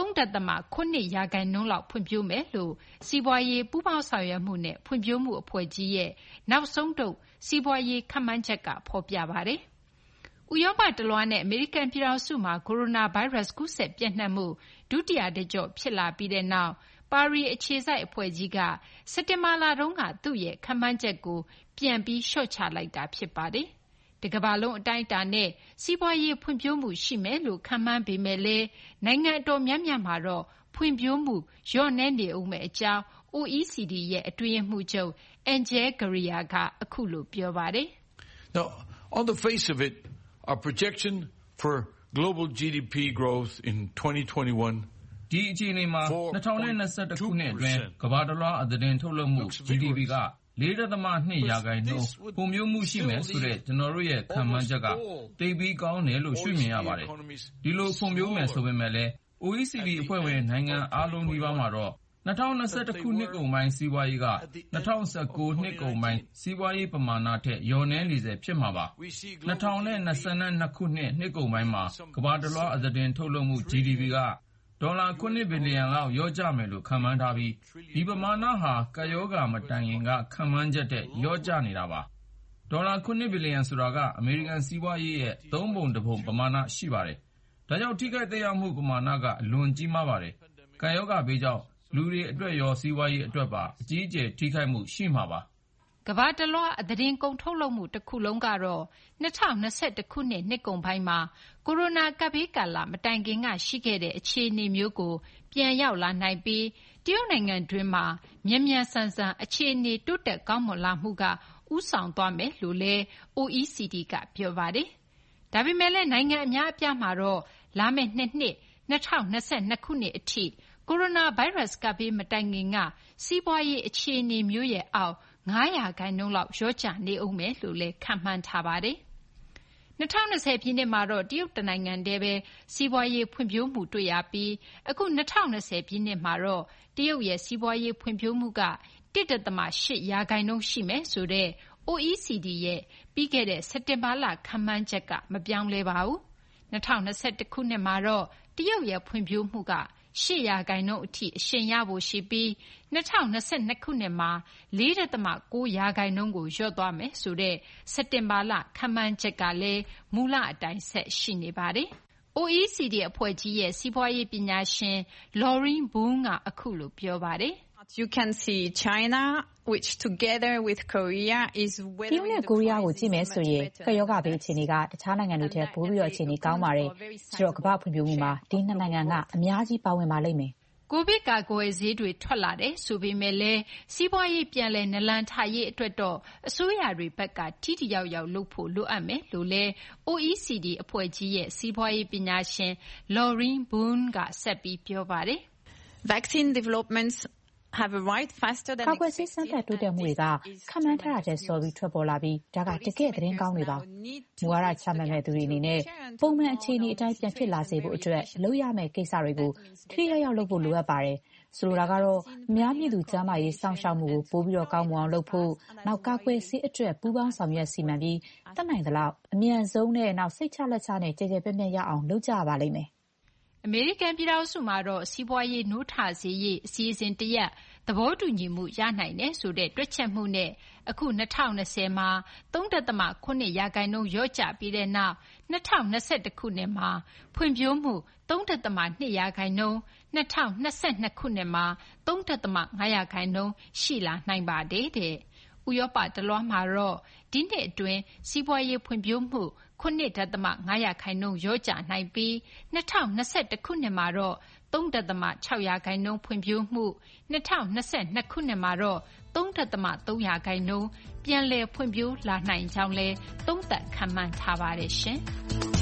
3.7 ရာခိုင်နှုန်းလောက်ဖွံ့ဖြိုးမယ်လို့စီးပွားရေးပူးပေါင်းဆောင်ရွက်မှုနဲ့ဖွံ့ဖြိုးမှုအဖွဲ့ကြီးရဲ့နောက်ဆုံးထုတ်စီးပွားရေးခန့်မှန်းချက်ကဖော်ပြပါတယ်။ဥရောပတလွှားနဲ့အမေရိကန်ပြည်ထောင်စုမှာကိုရိုနာဗိုင်းရပ်စ်ကူးစက်ပြန့်နှံ့မှုဒုတိယတကျော့ဖြစ်လာပြီးတဲ့နောက်ပါရီအခြေစိုက်အဖွဲ့ကြီးကစက်တင်ဘာလတုန်းကသူ့ရဲ့ခန့်မှန်းချက်ကိုပြန်ပြီးလျှော့ချလိုက်တာဖြစ်ပါတယ်။တကမ္ဘာလုံးအတိုင်းအတာနဲ့စီးပွားရေးဖွံ့ဖြိုးမှုရှိမယ်လို့ခန့်မှန်းပေမဲ့လည်းနိုင်ငံအတော်များများမှာတော့ဖွံ့ဖြိုးမှုလျော့နည်းနေဦးမယ့်အကြောင်း OECD ရဲ့အတွင်းရေးမှူးချုပ် Angel Gurria ကအခုလိုပြောပါတယ်။ Now, on the face of it, our projection for global GDP growth in 2021 ဒီအခြေအနေမှာ2021ခုနှစ်အတွင်းကမ္ဘာတလွှားအသားတင်ထုတ်လုပ်မှု GDP က4.2 ရာခိုင်နှုန်းဖွံ့ဖြိုးမှုရှိမယ်ဆိုတဲ့ကျွန်တော်တို့ရဲ့ခန့်မှန်းချက်ကတိတ်ပြီးကောင်းတယ်လို့ရှုမြင်ရပါတယ်။ဒီလိုဖွံ့ဖြိုးမယ်ဆိုပေမဲ့လည်း OECD အဖွဲ့ဝင်နိုင်ငံအားလုံးဒီပါမှာတော့2021ခုနှစ်ကုန်ပိုင်းစီးပွားရေးက2019နှစ်ကုန်ပိုင်းစီးပွားရေးပမာဏထက်လျော့နည်းနေစေဖြစ်မှာပါ။2022ခုနှစ်ကုန်ပိုင်းမှာကမ္ဘာတလွှားအသားတင်ထုတ်လုပ်မှု GDP ကဒေါ်လာ9ဘီလီယံလောက်လျော့ကျမယ်လို့ခန့်မှန်းထားပြီးဒီပမာဏဟာကပ်ရောဂါမတိုင်ခင်ကခန့်မှန်းချက်တဲ့လျော့ကျနေတာပါ။ဒေါ်လာ9ဘီလီယံဆိုတာကအမေရိကန်စီးပွားရေးရဲ့3ပုံ1ပုံပမာဏရှိပါတယ်။ဒါကြောင့်ထိခိုက်သက်ရောက်မှုပမာဏကအလွန်ကြီးမားပါတယ်။ကပ်ရောဂါဘေးကြောင့်လူတွေအတွက်ရောစီးပွားရေးအတွက်ပါအကြီးအကျယ်ထိခိုက်မှုရှိမှာပါ။ကမ္ဘာတလွှားအသားတင်ကုန်ထုတ်လုပ်မှုတစ်ခုလုံးကတော့2021ခုနှစ်နှစ်ကုန်ပိုင်းမှာကိုရိုနာကပ်ဘေးကာလမတိုင်ခင်ကရှိခဲ့တဲ့အခြေအနေမျိုးကိုပြန်ရောက်လာနိုင်ပြီးတရုတ်နိုင်ငံတွင်းမှာမြန်မြန်ဆန်ဆန်အခြေအနေတိုးတက်ကောင်းမွန်လာမှုကဦးဆောင်သွားမယ်လို့လည်း OECD ကပြောပါတယ်။ဒါပေမဲ့လည်းနိုင်ငံအများအပြားမှာတော့လာမယ့်နှစ်2022ခုနှစ်အထိကိုရိုနာဗိုင်းရပ်စ်ကပ်ဘေးမတိုင်ခင်ကစီးပွားရေးအခြေအနေမျိုးရဲ့အောက်9ရာခိုင်နှုန်းလောက်လျော့ကျနေဦးမယ်လို့လည်းခန့်မှန်းထားပါတယ်။2020ပြည့်နှစ်မှာတော့တရုတ်နိုင်ငံတည်းပဲစီးပွားရေးဖွံ့ဖြိုးမှုတွေ့ရပြီးအခု2020ပြည့်နှစ်မှာတော့တရုတ်ရဲ့စီးပွားရေးဖွံ့ဖြိုးမှုက 1.8 ရာခိုင်နှုန်းရှိမယ်ဆိုတဲ့ OECD ရဲ့ပြီးခဲ့တဲ့စက်တင်ဘာလခန့်မှန်းချက်ကမပြောင်းလဲပါဘူး။2021ခုနှစ်မှာတော့တရုတ်ရဲ့ဖွံ့ဖြိုးမှုက8ရာခိုင်နှုန်းအထိအရှိန်ရဖို့ရှိပြီး2022ခုနှစ်မှာ 4.9 ရာခိုင်နှုန်းကိုလျော့သွားမယ်ဆိုတဲ့စက်တင်ဘာလခန့်မှန်းချက်ကလည်းမူလအတိုင်းဆက်ရှိနေပါတယ်။ OECD အဖွဲ့ကြီးရဲ့စီးပွားရေးပညာရှင် Laureen Boone ကအခုလိုပြောပါတယ်။ You can see China which together with Korea is တရုတ်နဲ့ကိုရီးယားကိုကြည့်မယ်ဆိုရင်ကပ်ရောဂါဘေးအခြေအနေကတခြားနိုင်ငံတွေထက်ပိုပြီးအခြေအနေကောင်းပါတယ်။ဆိုတော့ကမ္ဘာဖွံ့ဖြိုးမှုမှာဒီနှစ်နိုင်ငံကအများကြီးပါဝင်ပါလိမ့်မယ်။ကိုဗစ်ကာကွယ်ဆေးတွေထွက်လာတယ်ဆိုပေမဲ့လည်းစီးပွားရေးပြန်လည်နလန်ထရေးအတွက်တော့အစိုးရတွေဘက်ကထိထိရောက်ရောက်လုပ်ဖို့လိုအပ်မယ်လို့လည်း OECD အဖွဲ့ကြီးရဲ့စီးပွားရေးပညာရှင် Laureen Boone ကဆက်ပြီးပြောပါတယ်။ Vaccine developments have arrived faster than ကာကွယ်ဆေးစမ်းသပ်တိုးတက်မှုတွေကခန့်မှန်းထားတာထက်စောပြီးထွက်ပေါ်လာပြီးဒါကတကယ့်သတင်းကောင်းတွေပါ။မူဝါဒချမှတ်မဲ့သူတွေအနေနဲ့ပုံမှန်အခြေအနေအတိုင်းပြန်ဖြစ်လာစေဖို့အတွက်လုပ်ရမယ့်ကိစ္စတွေကိုထိထိရောက်ရောက်လုပ်ဖို့လိုအပ်ပါတယ်။ဆိုလိုတာကတော့အများပြည်သူကျန်းမာရေးစောင့်ရှောက်မှုကိုပိုပြီးတော့ကောင်းမွန်အောင်လုပ်ဖို့နောက်ကာကွယ်ဆေးအတွက်ပူးပေါင်းဆောင်ရွက်စီမံပြီးတတ်နိုင်သလောက်အမြန်ဆုံးနဲ့နောက်စိတ်ချလက်ချနဲ့ကြည်ကြဲပြန့်ပြန့်ရအောင်လုပ်ကြပါလိမ့်မယ်။အမေရိကန်ပြည်ထောင်စုမှာတော့စီးပွားရေးနိုးထစေရေးအစီအစဉ်တရပ်သဘောတူညီမှုရနိုင်တယ်ဆိုတဲ့တွက်ချက်မှုနဲ့အခု2020မှာ 3.7% လျော့ကျပြီးတဲ့နောက်2021ခုနှစ်မှာဖွံ့ဖြိုးမှု 3.2% 2022ခုနှစ်မှာ 3.5% ရှိလာနိုင်ပါတယ်တဲ့။ဥရောပတလွှားမှာတော့ဒီနှစ်အတွင်းစီးပွားရေးဖွံ့ဖြိုးမှု 7.5% လျော့ကျနိုင်ပြီး2021ခုနှစ်မှာတော့ 3.6% ဖွံ့ဖြိုးမှု2022ခုနှစ်မှာတော့ 3.3% ပြန်လည်ဖွံ့ဖြိုးလာနိုင်ကြောင်းလည်းသုံးသပ်ခန့်မှန်းထားပါတယ်ရှင်။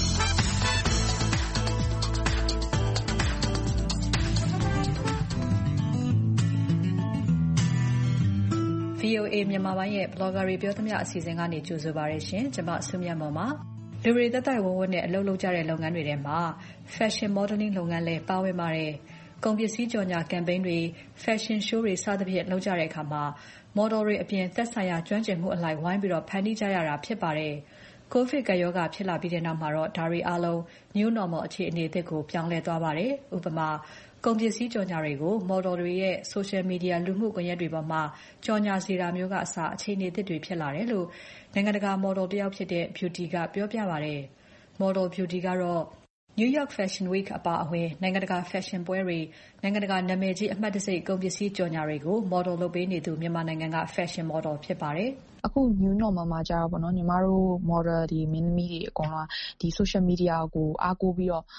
VOA မြန်မာပိုင်းရဲ့ blogger တွေပြောသမျှအစီအစဉ်ကနေကြိုဆိုပါရရှင်။ကျွန်မဆုမြတ်မော်ပါ။လူတွေသက်သက်ဝဝနဲ့အလုပ်လုပ်ကြတဲ့လုပ်ငန်းတွေထဲမှာ fashion modeling လုပ်ငန်းလည်းပါဝင်ပါတယ်။ကုန်ပစ္စည်းကြော်ညာ campaign တွေ fashion show တွေစသဖြင့်လုပ်ကြတဲ့အခါမှာ model တွေအပြင်သက်ဆိုင်ရာကျွမ်းကျင်မှုအလိုက်ဝိုင်းပြီးဖန်တီးကြရတာဖြစ်ပါတယ်။ ကိုဗစ်ကပ်ရောဂါဖြစ်လာပြီးတဲ့နောက်မှာတော့ဒါတွေအားလုံး new normal အခြေအနေအသစ်ကိုပြောင်းလဲသွားပါတယ်။ဥပမာကုန်ပစ္စည်းကြော်ညာတွေကို model တွေရဲ့ social media လူမှုကွန်ရက်တွေပေါ်မှာကြော်ညာစေတာမျိုးကအစအခြေအနေသစ်တွေဖြစ်လာတယ်လို့နိုင်ငံတကာ model တယောက်ဖြစ်တဲ့ Beauty ကပြောပြပါတယ်။ Model Beauty ကတော့ New York Fashion Week အပါအဝင်နိုင်ငံတကာ fashion ပွဲတွေနိုင်ငံတကာနာမည်ကြီးအမှတ်တံဆိပ်ကုန်ပစ္စည်းကြော်ညာတွေကို model လုပ်ပေးနေသူမြန်မာနိုင်ငံက fashion model ဖြစ်ပါတယ်။အခု new normal မှာကြာတော့ပေါ့နော်ညီမတို့ model ဒီမင်းသမီးတွေအကုန်လုံးဒီ social media ကိုအားကိုးပြီးတော့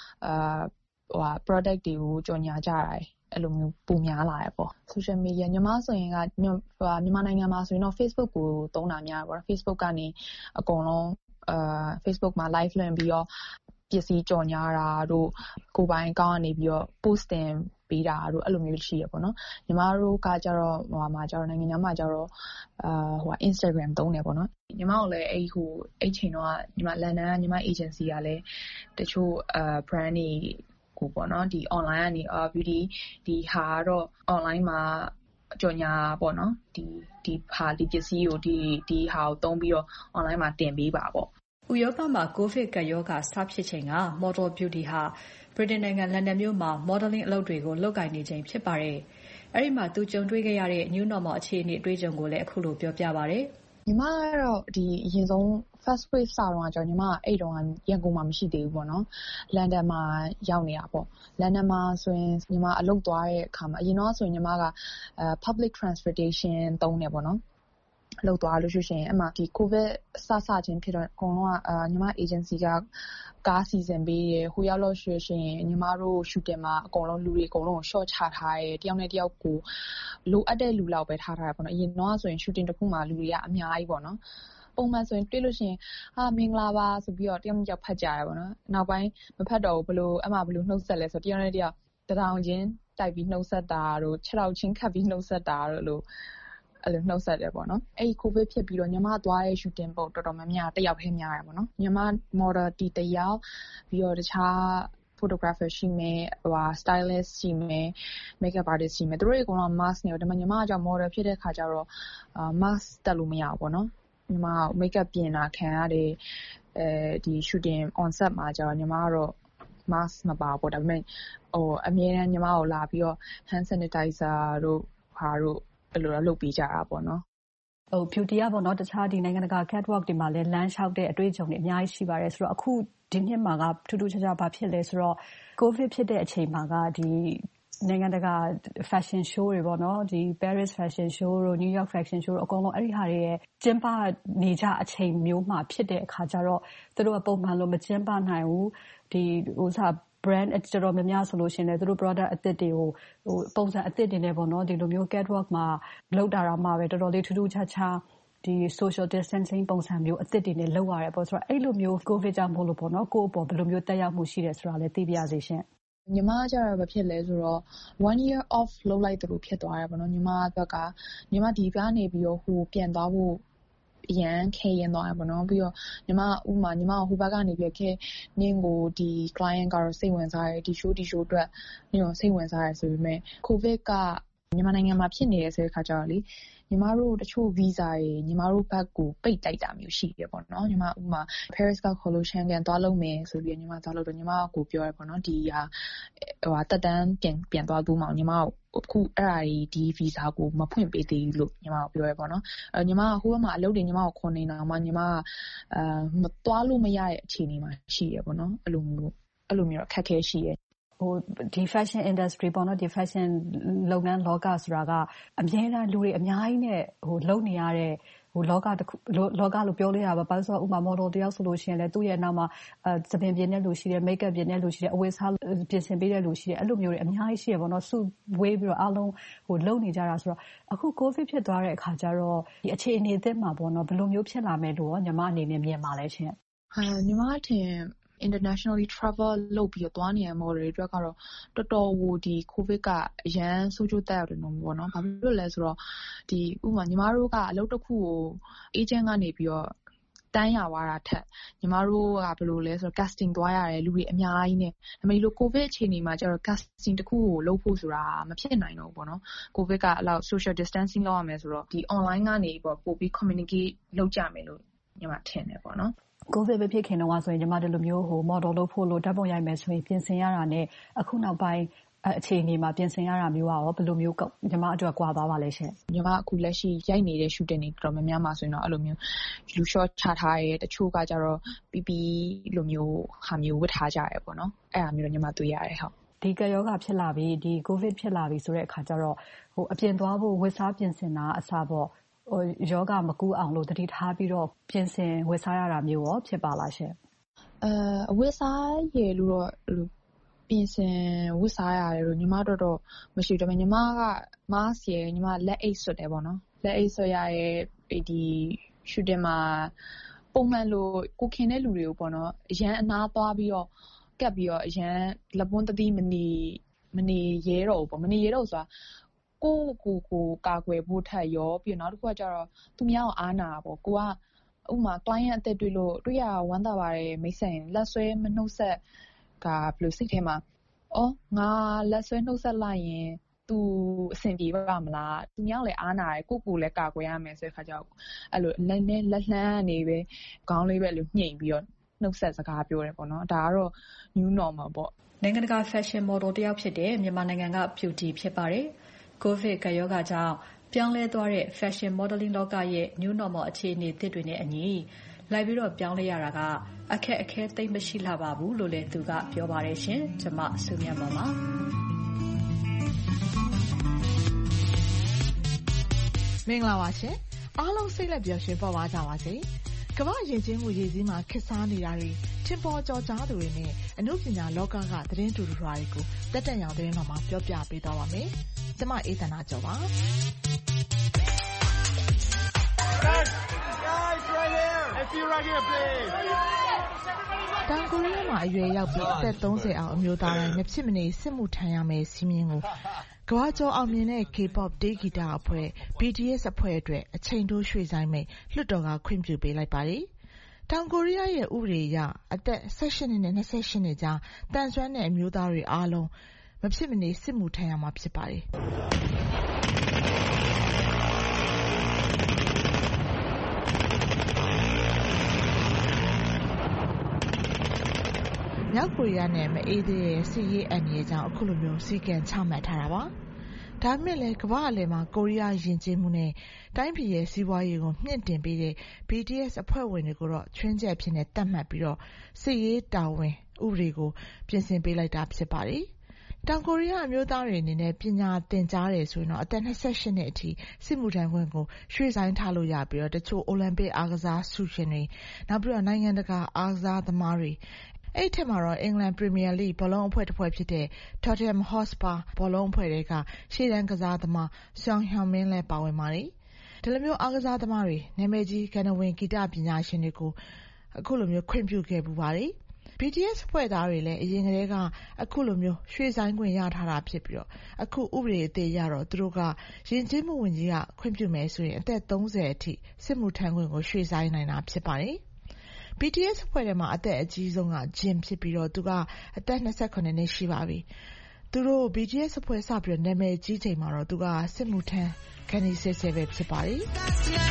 product တွေကိုကြော်ညာကြရတယ်အဲ့လိုမျိုးပုံများလာရပေါ့ social media ညီမဆိုရင်ကမြန်မာနိုင်ငံမှာဆိုရင်တော့ Facebook ကိုသုံးတာများတယ်ပေါ့ Facebook ကနေအကုန်လုံးFacebook မှာ live လွှင့်ပြီးတော့ပစ္စည်းကြော်ညာတာတို့ကိုယ်ပိုင်အကောင့်ကနေပြီးတော့ post တင်ပေးတာတို့အဲ့လိုမျိုးရှိရပေါ့နော်ညီမတို့ကကြတော့နိုင်ငံခြားမှာကြတော့Instagram သုံးတယ်ပေါ့နော်ညီမတို့လည်းအဲ့ချိန်တော့ညီမလန်ဒန်ကညီမ agency ကလည်းတချို့brand တွေကိုပေါ့နော်ဒီ online ကနေbeauty ဒီဟာတော့ online မှာကြော်ညာပေါ့နော်ဒီပစ္စည်းကိုဒီဟာကိုသုံးပြီးတော့ online မှာတင်ပေးပါပေါ့ဥရောပမှာကိုဗစ်ကပ်ရောဂါစဖြစ်ချိန်က Model Beauty ဟာဗြိတိန်နိုင်ငံလန်ဒန်မြို့မှာ modeling အလုပ်တွေကိုလုပ်ကိုင်နေချိန်ဖြစ်ပါတယ်။အဲဒီမှာသူကြုံတွေ့ခဲ့ရတဲ့ new normal အခြေအနေအတွေ့အကြုံကိုလည်းအခုလိုပြောပြပါတယ်။ညီမကတော့ဒီအရင်ဆုံး first wave စတော့ကျွန်တော်ညီမအဲ့တုန်းကရန်ကုန်မှာမရှိသေးဘူးပေါ့နော်။လန်ဒန်မှာရောက်နေတာပေါ့။လန်ဒန်မှာဆိုရင်ညီမအလုပ်သွားတဲ့အခါမှာအရင်တော့ဆိုရင်ညီမကpublic transportation သုံးတယ်ပေါ့နော်။လောက်သွားလို့ရှိရင်အမှဒီကိုဗစ်စချင်းဖြစ်တော့အကုန်လုံးကညီမ agency ကကားစီစဉ်ပေးတယ်ဟိုရောက်လို့ရှိရင်ညီမတို့ shooting မှာအကုန်လုံးလူတွေအကုန်လုံးကို short ချထားတယ်တယောက်နဲ့တယောက်ကိုလိုအပ်တဲ့လူလောက်ပဲထားထားရပေါ့နော်အရင်တော့ဆိုရင် shooting တစ်ခုမှာလူတွေကအများကြီးပေါ့နော်ပုံမှန်ဆိုရင်တွေ့လို့ရှိရင်မင်္ဂလာပါဆိုပြီးတော့တယောက်နဲ့တယောက်ဖတ်ကြရပါတော့နောက်ပိုင်းမဖတ်တော့ဘူးဘလို့နှုတ်ဆက်လဲဆိုတယောက်နဲ့တယောက်တထောင်ချင်းတိုက်ပြီးနှုတ်ဆက်တာတို့6ထောင်ချင်းခတ်ပြီးနှုတ်ဆက်တာတို့လို့အဲ့လိုနှုတ်ဆက်တယ်ပေါ့နော်အဲ့ဒီကိုဗစ်ဖြစ်ပြီးတော့ညီမသွားတဲ့ shooting ပုံတော်တော်များများတယောက်ထဲများရပါတော့ညီမ model တယောက်ပြီးတော့တခြား photographer ရှိမယ်stylist ရှိမယ် makeup artist ရှိမယ်သူတို့အကုန်လုံး mask နေတယ်ဒါပေမဲ့ညီမကကြောင့် model ဖြစ်တဲ့ခါကျတော့mask တက်လို့မရဘူးပေါ့နော်ညီမ makeup ပြင်တာခံရတယ်ဒီ shooting on set မှာကျတော့ညီမကတော့ mask မပါဘူးဒါပေမဲ့အမြဲတမ်းညီမကိုလာပြီးတော့ hand sanitizer တို့ဟာတို့အဲ့လိုလုပ်ပေးကြတာပေါ့နော် beauty ကပေါ့နော်တခြားဒီနိုင်ငံတကာ catwalk တွေမှာလည်းလမ်းလျှောက်တဲ့အတွေ့အကြုံတွေအများကြီးရှိပါတယ်ဆိုတော့အခုဒီနှစ်မှာကထူးထူးခြားခြားဘာဖြစ်လဲဆိုတော့ COVID ဖြစ်တဲ့အချိန်မှာကဒီနိုင်ငံတကာ fashion show တွေပေါ့နော်ဒီ Paris fashion show တို့ New York fashion show တို့အကုန်လုံးအဲ့ဒီဟာတွေရဲ့ကျင်းပနေကြအချိန်မျိုးမှာဖြစ်တဲ့အခါကျတော့သူတို့ကပုံမှန်လို့မကျင်းပနိုင်ဘူးဒီbrand တော်တော်များများဆိုလို့ရှိရင်လည်းသူတို့ product အသစ်တွေကိုပုံစံအသစ်တွေနဲ့ပေါ့နော်ဒီလိုမျိုး catwalk မှာလောက်တာတော့မှပဲတော်တော်လေးထူးထူးခြားခြားဒီ social distancing ပုံစံမျိုးအသစ်တွေနဲ့လောက်ရတယ်ပေါ့ဆိုတော့အဲ့လိုမျိုး covid ကြောင့်မို့လို့ပေါ့နော်ကိုယ့်အပေါ်ဘယ်လိုမျိုးတက်ရောက်မှုရှိတယ်ဆိုတာလည်းသိပြရစေရှင်ညီမကျတော့ဘာဖြစ်လဲဆိုတော့ 1 year off လုပ်လိုက်တယ်လို့ဖြစ်သွားတယ်ပေါ့နော်ညီမဘက်ကညီမဒီကနေပြီးတော့ဟိုပြန်သွားဖို့ရန်ခဲရင်သွားရပါတော့ပြီးတော့ညီမဥမာညီမဟိုဘက်ကနေပြီးခဲနင်းကိုဒီ client ကတော့စိတ်ဝင်စားတယ်ဒီ show အတွက်နင်းကိုစိတ်ဝင်စားတယ်ဆိုပေမဲ့ covid ကမြန်မာနိုင်ငံမှာဖြစ်နေတဲ့ဆိုတဲ့ခါကျတော့လေညီမတို့တချို့ visa တွေညီမတို့ဘက်ကိုပိတ်တိုက်တာမျိုးရှိတယ်ပေါ့နော်ညီမဥမာ Paris က collection ပြန်သွားလုပ်မယ်ဆိုပြီးညီမသွားလို့တော့ညီမကိုပြောရပေါ့နော်ဒီဟာတက်တန်းပြန်သွားသူ့မောင်ညီမအခုအဲ့ဒါဒီ visa ကိုမဖွင့်ပေးသေးဘူးလို့ညီမကိုပြောရပေါ့နော်ညီမဟိုဘက်မှာအလုပ်တွေညီမကိုခေါ်နေတာမှညီမမသွားလို့မရတဲ့အခြေအနေမှာရှိရပေါ့နော်အဲ့လိုမျိုးအခက်အခဲရှိရဒီ fashion industry ပေါ့နော်ဒီ fashion လုပ်ငန်းလောကဆိုတာကအများအားလူတွေအများကြီးနဲ့လုပ်နေရတဲ့လောကလို့ပြောလို့ရပါဘာလို့ဆိုတော့ဥပမာ model တယောက်ဆိုလို့ရှိရင်လည်းသူ့ရဲ့နောက်မှာသပင်ပြင်တဲ့လူရှိတယ် makeup ပြင်တဲ့လူရှိတယ်အဝတ်စားပြင်ဆင်ပေးတဲ့လူရှိတယ်အဲ့လိုမျိုးတွေအများကြီးရှိရပေါ့နော်စုဝေးပြီးတော့အားလုံးလုပ်နေကြတာဆိုတော့အခု covid ဖြစ်သွားတဲ့အခါကျတော့ဒီအခြေအနေအသစ်မှာပေါ့နော်ဘယ်လိုမျိုးဖြစ်လာမယ်လို့ညီမအနေနဲ့မြင်ပါလဲရှင်ညီမထင်internationally travel လုပ်ပြီးတော့သွားနေရ model တွေအတွက်ကတော့တော်တော်ဟိုဒီ covid ကအရန်ဆိုးကျိုးတက်ရောက်တယ်လို့ပေါ့နော်ဘာဖြစ်လို့လဲဆိုတော့ဒီဥပမာညီမတို့ကအလုပ်တစ်ခုကို agent ကနေပြီးတော့တန်းရသွားတာထက်ညီမတို့ကဘယ်လိုလဲဆိုတော့ casting သွားရတယ်လူတွေအများကြီးနဲ့ဒါပေမဲ့ဒီလို covid အခြေအနေမှာကျတော့ casting တစ်ခုကိုလုပ်ဖို့ဆိုတာမဖြစ်နိုင်တော့ဘူးပေါ့နော် covid ကအလောက် social distancing လုပ်ရမယ်ဆိုတော့ဒီ online ကနေပေါ့ပို့ပြီး communicate လုပ်ကြမယ်လို့ညီမထင်တယ်ပေါ့နော် COVID ပဲဖြစ်ခင်တော့ဆိုရင်ညီမတို့လိုမျိုးmodel လုပ်ဖို့လို့ဓာတ်ပုံရိုက်မယ်ဆိုရင်ပြင်ဆင်ရတာနဲ့အခုနောက်ပိုင်းအခြေအနေမှာပြင်ဆင်ရတာမျိုးရောဘယ်လိုမျိုးညီမအတွက်ကွာသွားပါလဲရှင်ညီမအခုလက်ရှိရိုက်နေတဲ့ shooting တွေတော်တော်များများမှာဆိုရင်တော့အဲ့လိုမျိုးလူ short ချထားရဲတချို့ကကြတော့ PP လိုမျိုးဟာမျိုးဝတ်ထားကြရဲပေါ့နော်အဲ့ဒါမျိုးတော့ညီမတွေ့ရတယ်ဟုတ်ဒီကရောဂါဖြစ်လာပြီဒီ COVID ဖြစ်လာပြီဆိုတဲ့အခါကျတော့အပြင်သွားဖို့ဝတ်စားပြင်ဆင်တာအစားပေါ့ယောဂမကူအောင်လို့တတိထားပြီးတော့ပြင်ဆင်ဝတ်စားရတာမျိုးရောဖြစ်ပါလားရှင်အဝတ်စားရလို့တော့ပြင်ဆင်ဝတ်စားရတယ်လို့ညီမတော့မရှိတော့ညီမက mask ရညီမလက်အိတ်ဆွတ်တယ်ပေါ့နော်လက်အိတ်ဆွတ်ရရဲ့ဒီ shooting မှာပုံမှန်လို့ကိုခင်တဲ့လူတွေကိုပေါ့နော်အရန်အနာသွားပြီးတော့ကပ်ပြီးတော့အရန်လက်ပွန်းတတိမနေရဲတော့ဘူးပေါ့မနေရဲတော့ဆိုတာကိုကာကွယ်ဖို့ထက်ရောပြီးတော့နောက်တစ်ခုကကျတော့သူများကိုအားနာပေါ့ကိုကဥမာ client အသက်တွေ့ရဝမ်းသာပါတယ်မိတ်ဆက်ရင်လက်ဆွဲမနှုတ်ဆက်ကဘယ်လိုစိတ်ထဲမှာငါလက်ဆွဲနှုတ်ဆက်လိုက်ရင်သူအဆင်ပြေပါမလားသူများလည်းအားနာတယ်ကိုလည်းကာကွယ်ရမယ်ဆိုတဲ့ခါကျတော့အဲ့လိုလက်နဲ့လက်လှမ်းနေပဲခေါင်းလေးပဲလို့ညှိပြီးတော့နှုတ်ဆက်စကားပြောတယ်ပေါ့နော်ဒါကတော့ new normal ပေါ့နိုင်ငံတကာ fashion model တယောက်ဖြစ်တဲ့မြန်မာနိုင်ငံက beauty ဖြစ်ပါတယ်COVID ကရောဂါကြောင့်ပြောင်းလဲသွားတဲ့ fashion modeling လောကရဲ့ new normal အခြေအနေသစ်တွေနဲ့အညီလိုက်ပြီးတော့ပြောင်းလဲရတာကအခက်အခဲသိမ့်မရှိလှပါဘူးလို့လည်းသူကပြောပါတယ်ရှင်။ကျွန်မစုမြတ်မောင်ပါ။မင်္ဂလာပါရှင်။အားလုံးစိတ်လက်ပျော်ရွှင်ပေါ်ပါကြပါစေ။ကမ္ဘာ့ယဉ်ကျေးမှုရည်စည်းမှာခေတ်စားနေတာတွေထင်ပေါ်ကျော်ကြားသူတွေနဲ့အမှုပညာလောကကသတင်းတူတူတွေကိုတက်တက်ရောင်သတင်းတော်မှာပြောပြပေးသွားပါမယ်။ကျွန်မအေးသန္တာကျော်ပါ။ Guys, right here. If you right here, please. တောင်ကိုရီးယားမှာအရွယ်ရောက်ပြီးအသက်30အောင်အမျိုးသားတိုင်းမဖြစ်မနေစစ်မှုထမ်းရမယ်စီမင်းကိုကမ္ဘာကျော်အောင်မြင်တဲ့ K-pop တေးဂီတအဖွဲ့ BTS အဖွဲ့အတွက်အချိန်တိုးရွှေ့ဆိုင်းမဲ့လွှတ်တော်ကခွင့်ပြုပေးလိုက်ပါတယ်။တောင်ကိုရီးယားရဲ့ဥပဒေအရအသက်18နှစ်နဲ့28နှစ်ကြားတန်ဆွမ်းတဲ့အမျိုးသားတွေအားလုံးမဖြစ်မနေစစ်မှုထမ်းရမှာဖြစ်ပါတယ်။မြောက်ကိုရီးယားနဲ့မအေးသေးတဲ့စစ်ရေးအန္တရာယ်ကြောင့်အခုလိုမျိုးစီကံချမှတ်ထားတာပါ။ဒါပေမဲ့လည်းကမ္ဘာ့အလယ်မှာကိုရီးယားယဉ်ကျေးမှုနဲ့တိုင်းပြည်ရဲ့စီးပွားရေးကိုမြင့်တင်ပေးတဲ့ BTS အဖွဲ့ဝင်တွေကိုတော့ချွင်းချက်ဖြစ်နေတတ်မှတ်ပြီးတော့စစ်ရေးတာဝန်ဥပဒေကိုပြင်ဆင်ပေးလိုက်တာဖြစ်ပါတယ်။တောင်ကိုရီးယားအမျိုးသားတွေအနေနဲ့ပညာသင်ကြားတယ်ဆိုရင်တော့အသက်28နှစ်အထိစစ်မှုထမ်းခွင့်ကိုရွှေ့ဆိုင်းထားလို့ရပြီးတော့တချို့အိုလံပစ်အားကစားဆုရှင်တွေနောက်ပြီးတော့နိုင်ငံတကာအားကစားသမားတွေအဲ့ထက်မှာတော့အင်္ဂလန်ပရီးမီယာလိဘောလုံးအဖွဲ့တစ်ဖွဲ့ဖြစ်တဲ့ Tottenham Hotspur ဘောလုံးအဖွဲ့တွေကရှေ့တန်းကစားသမား Son Heung-min လည်းပါဝင်ပါတယ်။ဒီလိုမျိုးအားကစားသမားတွေနာမည်ကြီးကဏ္ဍဝင်ဂီတပညာရှင်တွေကိုအခုလိုမျိုးခွင့်ပြုခဲ့ပူပါတယ်။ BTS ဖွဲ့သားတွေလည်းအရင်ကတည်းကအခုလိုမျိုးရွှေ့ဆိုင်းခွင့်ရထားတာဖြစ်ပြီးတော့အခုဥပဒေအသစ်ရတော့သူတို့ကယဉ်ကျေးမှုဝန်ကြီးကခွင့်ပြုမယ်ဆိုရင်အသက်30အထိစစ်မှုထမ်းခွင့်ကိုရွှေ့ဆိုင်းနိုင်တာဖြစ်ပါတယ်။ BTS ဖွဲ့ထဲမှာအသက်အကြီးဆုံးက Jin ဖြစ်ပြီးတော့သူကအသက်28နှစ်ရှိပါပြီ။သူတို့ BTS ဖွဲ့စပြီးတော့နာမည်ကြီးချိန်မှာတော့သူကစစ်မှုထမ်းခန်းကြီးဆဲဆဲပဲဖြစ်ပါတယ်။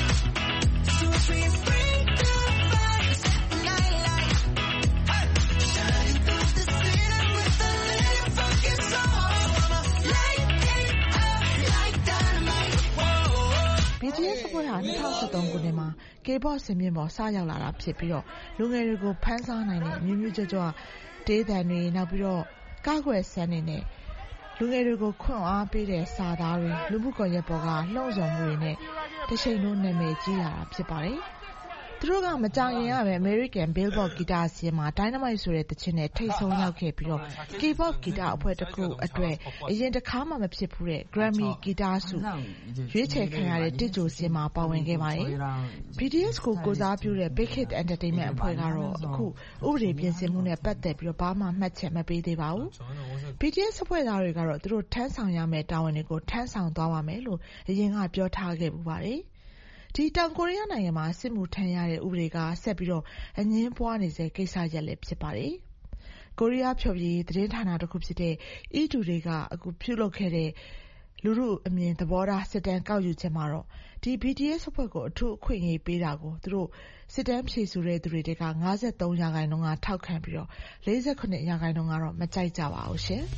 BTS အဖွဲ့ဟာ2013ခုနှစ်မှာ K-pop စင်မြင့်ပေါ်စရောက်လာတာဖြစ်ပြီးတော့လူငယ်တွေကိုဖန်ဆားနိုင်တဲ့မျိုးမျိုးကြွကြွတေးသံတွေနောက်ပြီးတော့ကားကွယ်ဆန်းတွေနဲ့လူငယ်တွေကိုခွင့်အားပေးတဲ့စာသားတွေလူမှုကွန်ရက်ပေါ်ကလှုံ့ဆော်မှုတွေနဲ့တချိန်လုံးနာမည်ကြီးလာတာဖြစ်ပါတယ်။သူတို့ကမကြာခင်ကပဲ American Billboard ဂီတအစင်းမှာ Dynamite ဆိုတဲ့သချင်းနဲ့ထိပ်ဆုံးရောက်ခဲ့ပြီးတော့ K-pop ဂီတအဖွဲ့တစ်ခုအတွက်အရင်တစ်ခါမှမဖြစ်ဘူးတဲ့ Grammy ဂီတဆုရွေးချယ်ခံရတဲ့တစ်ကြိုစင်းမှာပါဝင်ခဲ့ပါတယ်။ BTS ကိုကိုစားပြုတဲ့ Big Hit Entertainment အဖွဲ့ကတော့အခုဥပဒေပြင်ဆင်မှုနဲ့ပတ်သက်ပြီးတော့ဘာမှမှတ်ချက်မပေးသေးပါဘူး။ BTS အဖွဲ့သားတွေကတော့သူတို့ထမ်းဆောင်ရမယ့်တာဝန်တွေကိုထမ်းဆောင်သွားပါမယ်လို့အရင်ကပြောထားခဲ့ပူပါတယ်။ဒီတောင်ကိုရီးယားနိုင်ငံမှာစစ်မှုထမ်းရတဲ့ဥပဒေကဆက်ပြီးတော့အငင်းပွားနေစေကိစ္စရပ်လည်းဖြစ်ပါတယ်။ကိုရီးယားဖြော်ပြသတင်းဌာနတစ်ခုဖြစ်တဲ့ E2 တွေကအခုပြုလုပ်ခဲ့တဲ့လူထုအမြင်သဘောထားစစ်တမ်းကောက်ယူချက်မှာတော့ဒီ BTS အဖွဲ့ကိုအထူးအခွင့်အရေးပေးတာကိုသူတို့စစ်တမ်းဖြေဆိုတဲ့သူတွေက53%ကထောက်ခံပြီးတော့48%ကတော့မကြိုက်ကြပါဘူးရှင်။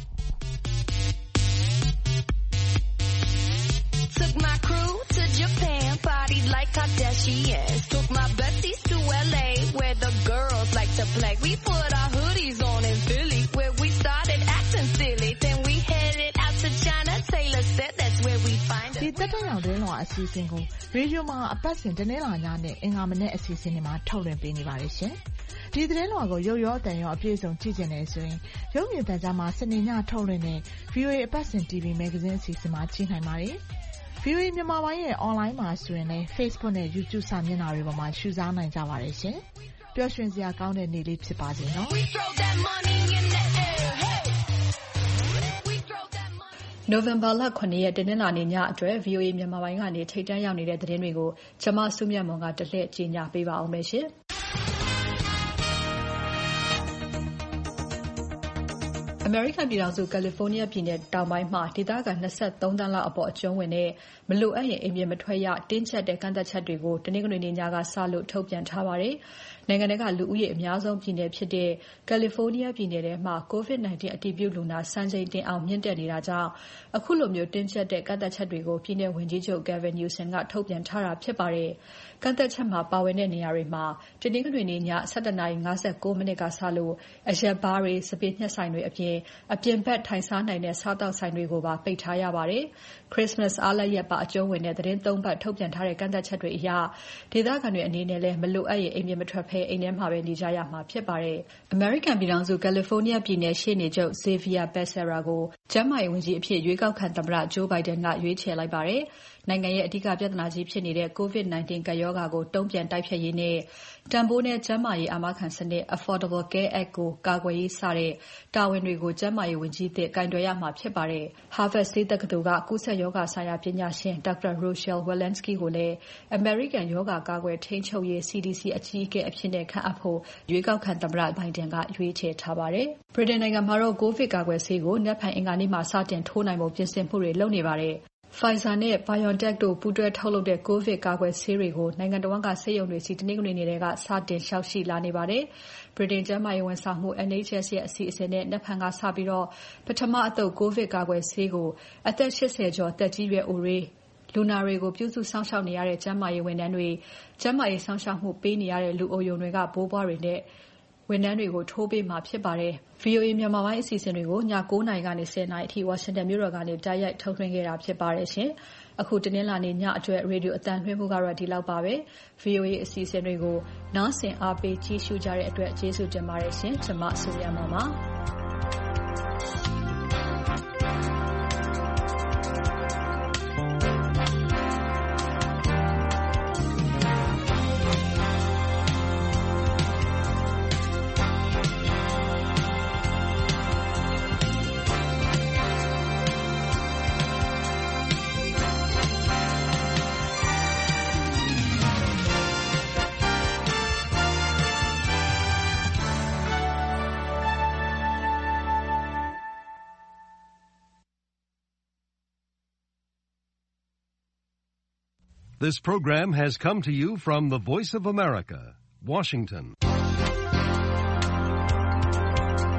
Took my crew to Japan, partied like Kardashians. Took my besties to LA, where the girls like to play. We put our hoodies on in Philly, where we started acting silly. Then we headed out to China. Taylor said that's where we find it. ဒီတက်တဲ့အောင်တင်းလောအစီအစဉ်ကိုရေဒီယိုမှာအပတ်စဉ်တနင်္လာညနဲ့အင်္ဂါမနေ့အစီအစဉ်တွေမှာထုတ်လွှင့်ပေးနေပါတယ်ရှင်။ဒီသတင်းလွှာကိုရုပ်ရောအသံရောအပြည့်အစုံကြည့်ကြနေဆိုရင်ရုပ်မြင်သံကြားမှာစနေညထုတ်လွှင့်တဲ့ VOA အပတ်စဉ် TV မဂ္ဂဇင်းအစီအစဉ်မှာကြည့်နိုင်ပါတယ်။ VOA မြန်မာပိုင်းရဲ့ online မှာဆိုရင်လည်း Facebook နဲ့ YouTube စာမျက်နှာတွေပေါ်မှာရှုစားနိုင်ကြပါတယ်ရှင်။ပျော်ရွှင်စရာကောင်းတဲ့နေ့လေးဖြစ်ပါစေနော်။ November လ 9 ရက်တနင်္လာနေ့ညအတွက် VOA မြန်မာပိုင်းကနေထိပ်တန်းရောက်နေတဲ့သတင်းတွေကိုကျွန်မစုမြတ်မွန်ကတလှည့်ကြီးညာပေးပါအောင်မယ်ရှင်။ American ပြည်ထောင်စု California ပြည်နယ်တောင်ပိုင်းမှာဒေသခံ23သန်းလောက်အပေါ်အကျုံးဝင်တဲ့မလိုအပ်ရင်အိမ်ပြင်မထွက်ရတင်းကျပ်တဲ့ကန့်သတ်ချက်တွေကိုတနင်္ဂနွေနေ့ညကစလို့ထုတ်ပြန်ထားပါတယ်။နိုင်ငံထဲကလူဦးရေအများဆုံးပြည်နယ်ဖြစ်တဲ့ California ပြည်နယ်ထဲမှာ COVID-19 အတည်ပြုလူနာစံချိန်တင်အောင်မြင့်တက်နေတာကြောင့်အခုလိုမျိုးတင်းကျပ်တဲ့ကန့်သတ်ချက်တွေကိုပြည်နယ်ဝန်ကြီးချုပ် Gavin Newsom ကထုတ်ပြန်ထားတာဖြစ်ပါတယ်။ကန့်သတ်ချက်မှာပါဝင်တဲ့နေရာတွေမှာတနင်္ဂနွေနေ့ည 17:59 မိနစ်ကစလို့အရက်ဘားတွေစပင်းညှက်ဆိုင်တွေအပြင်ဘက်ထိုင်စားနိုင်တဲ့စားသောက်ဆိုင်တွေကိုပါပိတ်ထားရပါတယ်။ Christmas အားလပ်ရက်ပါအကျုံးဝင်တဲ့သတင်း 3 ပတ်ထုတ်ပြန်ထားတဲ့ကန့်သတ်ချက်တွေအရဒေသခံတွေအနေနဲ့လည်းမလိုအပ်ရင်အိမ်ပြင်မထွက်ဘဲအိမ်ထဲမှာပဲနေကြရမှာဖြစ်ပါတယ်။ American ပြည်ထောင်စု California ပြည်နယ်ရှေ့နေချုပ် Xavier Becerra ကိုကျန်းမာရေးဝန်ကြီးအဖြစ်ရွေးကောက်ခံသမ္မတ Joe Biden ကရွေးချယ်လိုက်ပါတယ်။နိုင်ငံရဲ့အဓိကပြဿနာကြီးဖြစ်နေတဲ့ COVID-19 ကပ်ရောဂါကိုတုံ့ပြန်တိုက်ဖျက်ရေးနဲ့တန်ဖိုးနဲ့ကျန်းမာရေးအာမခံစနစ် Affordable Care Act ကိုကာကွယ်ရေးစတဲ့တာဝန်တွေကိုကျန်းမာရေးဝန်ကြီးသစ်ကိုင်တွယ်ရမှာဖြစ်ပါတယ်။ Harvard ဆေးတက္ကသိုလ်ကကူးစက်ရောဂါဆိုင်ရာပညာရှင် Dr. Rochelle Walensky ကိုလည်း American ရောဂါကာကွယ်ထိန်းချုပ်ရေး CDC အကြီးအကဲအဖြစ်ခန့်အပ်ဖို့ရွေးကောက်ခံသမ္မတ Biden ကရွေးချယ်ထားပါတယ်။ ဗြိတိန်နိုင်ငံမှာတော့ကိုဗစ်ကာကွယ်ဆေးကိုနက်ဖြန်အင်္ဂါနေ့မှာစတင်ထိုးနိုင်ဖို့ပြင်ဆင်မှုတွေလုပ်နေပါတယ်။ Pfizer နဲ့ BioNTech တို့ပူးတွဲထုတ်လုပ်တဲ့ ကိုဗစ်ကာကွယ်ဆေးတွေကိုနိုင်ငံတော်ဝန်ကဆေးရုံတွေစီတနင်္ဂနွေနေ့ကစတင်လျှောက်ရှိလာနေပါတယ်။ ဗြိတိန်ကျန်းမာရေးဝန်ဆောင်မှု NHS ရဲ့အစီအစဉ်နဲ့နက်ဖြန်ကစပြီးပထမအသုတ်ကိုဗစ်ကာကွယ်ဆေးကိုအသက် 80 ကျော်သက်ကြီးရွယ်အိုတွေလူနာတွေကိုပြုစုစောင့်ရှောက်နေရတဲ့ကျန်းမာရေးဝန်ထမ်းတွေကျန်းမာရေးစောင့်ရှောက်မှုပေးနေရတဲ့လူအိုရုံတွေကဘိုးဘွားတွေနဲ့ဝန်ထမ်းတွေကိုထိုးပေးမှာဖြစ်ပါတယ်။ VOA မြန်မာပိုင်းအစီအစဉ်တွေကိုည 9 နာရီကနေ 10 နာရီအထိ Washington မြို့တော်ကနေတိုက်ရိုက်ထုတ်လွှင့်ခဲ့တာဖြစ်ပါတယ်ရှင်။အခုတနင်္လာနေ့ညအတွက်ရေဒီယိုအသံလွှင့်မှုကတော့ဒီလောက်ပါပဲ။ VOA အစီအစဉ်တွေကိုနားဆင်အားပေးကြည့်ရှုကြတဲ့အတွက်ကျေးဇူးတင်ပါတယ်ရှင်။ကျွန်မဆုမြတ်မောင်ပါ။ This program has come to you from the Voice of America, Washington.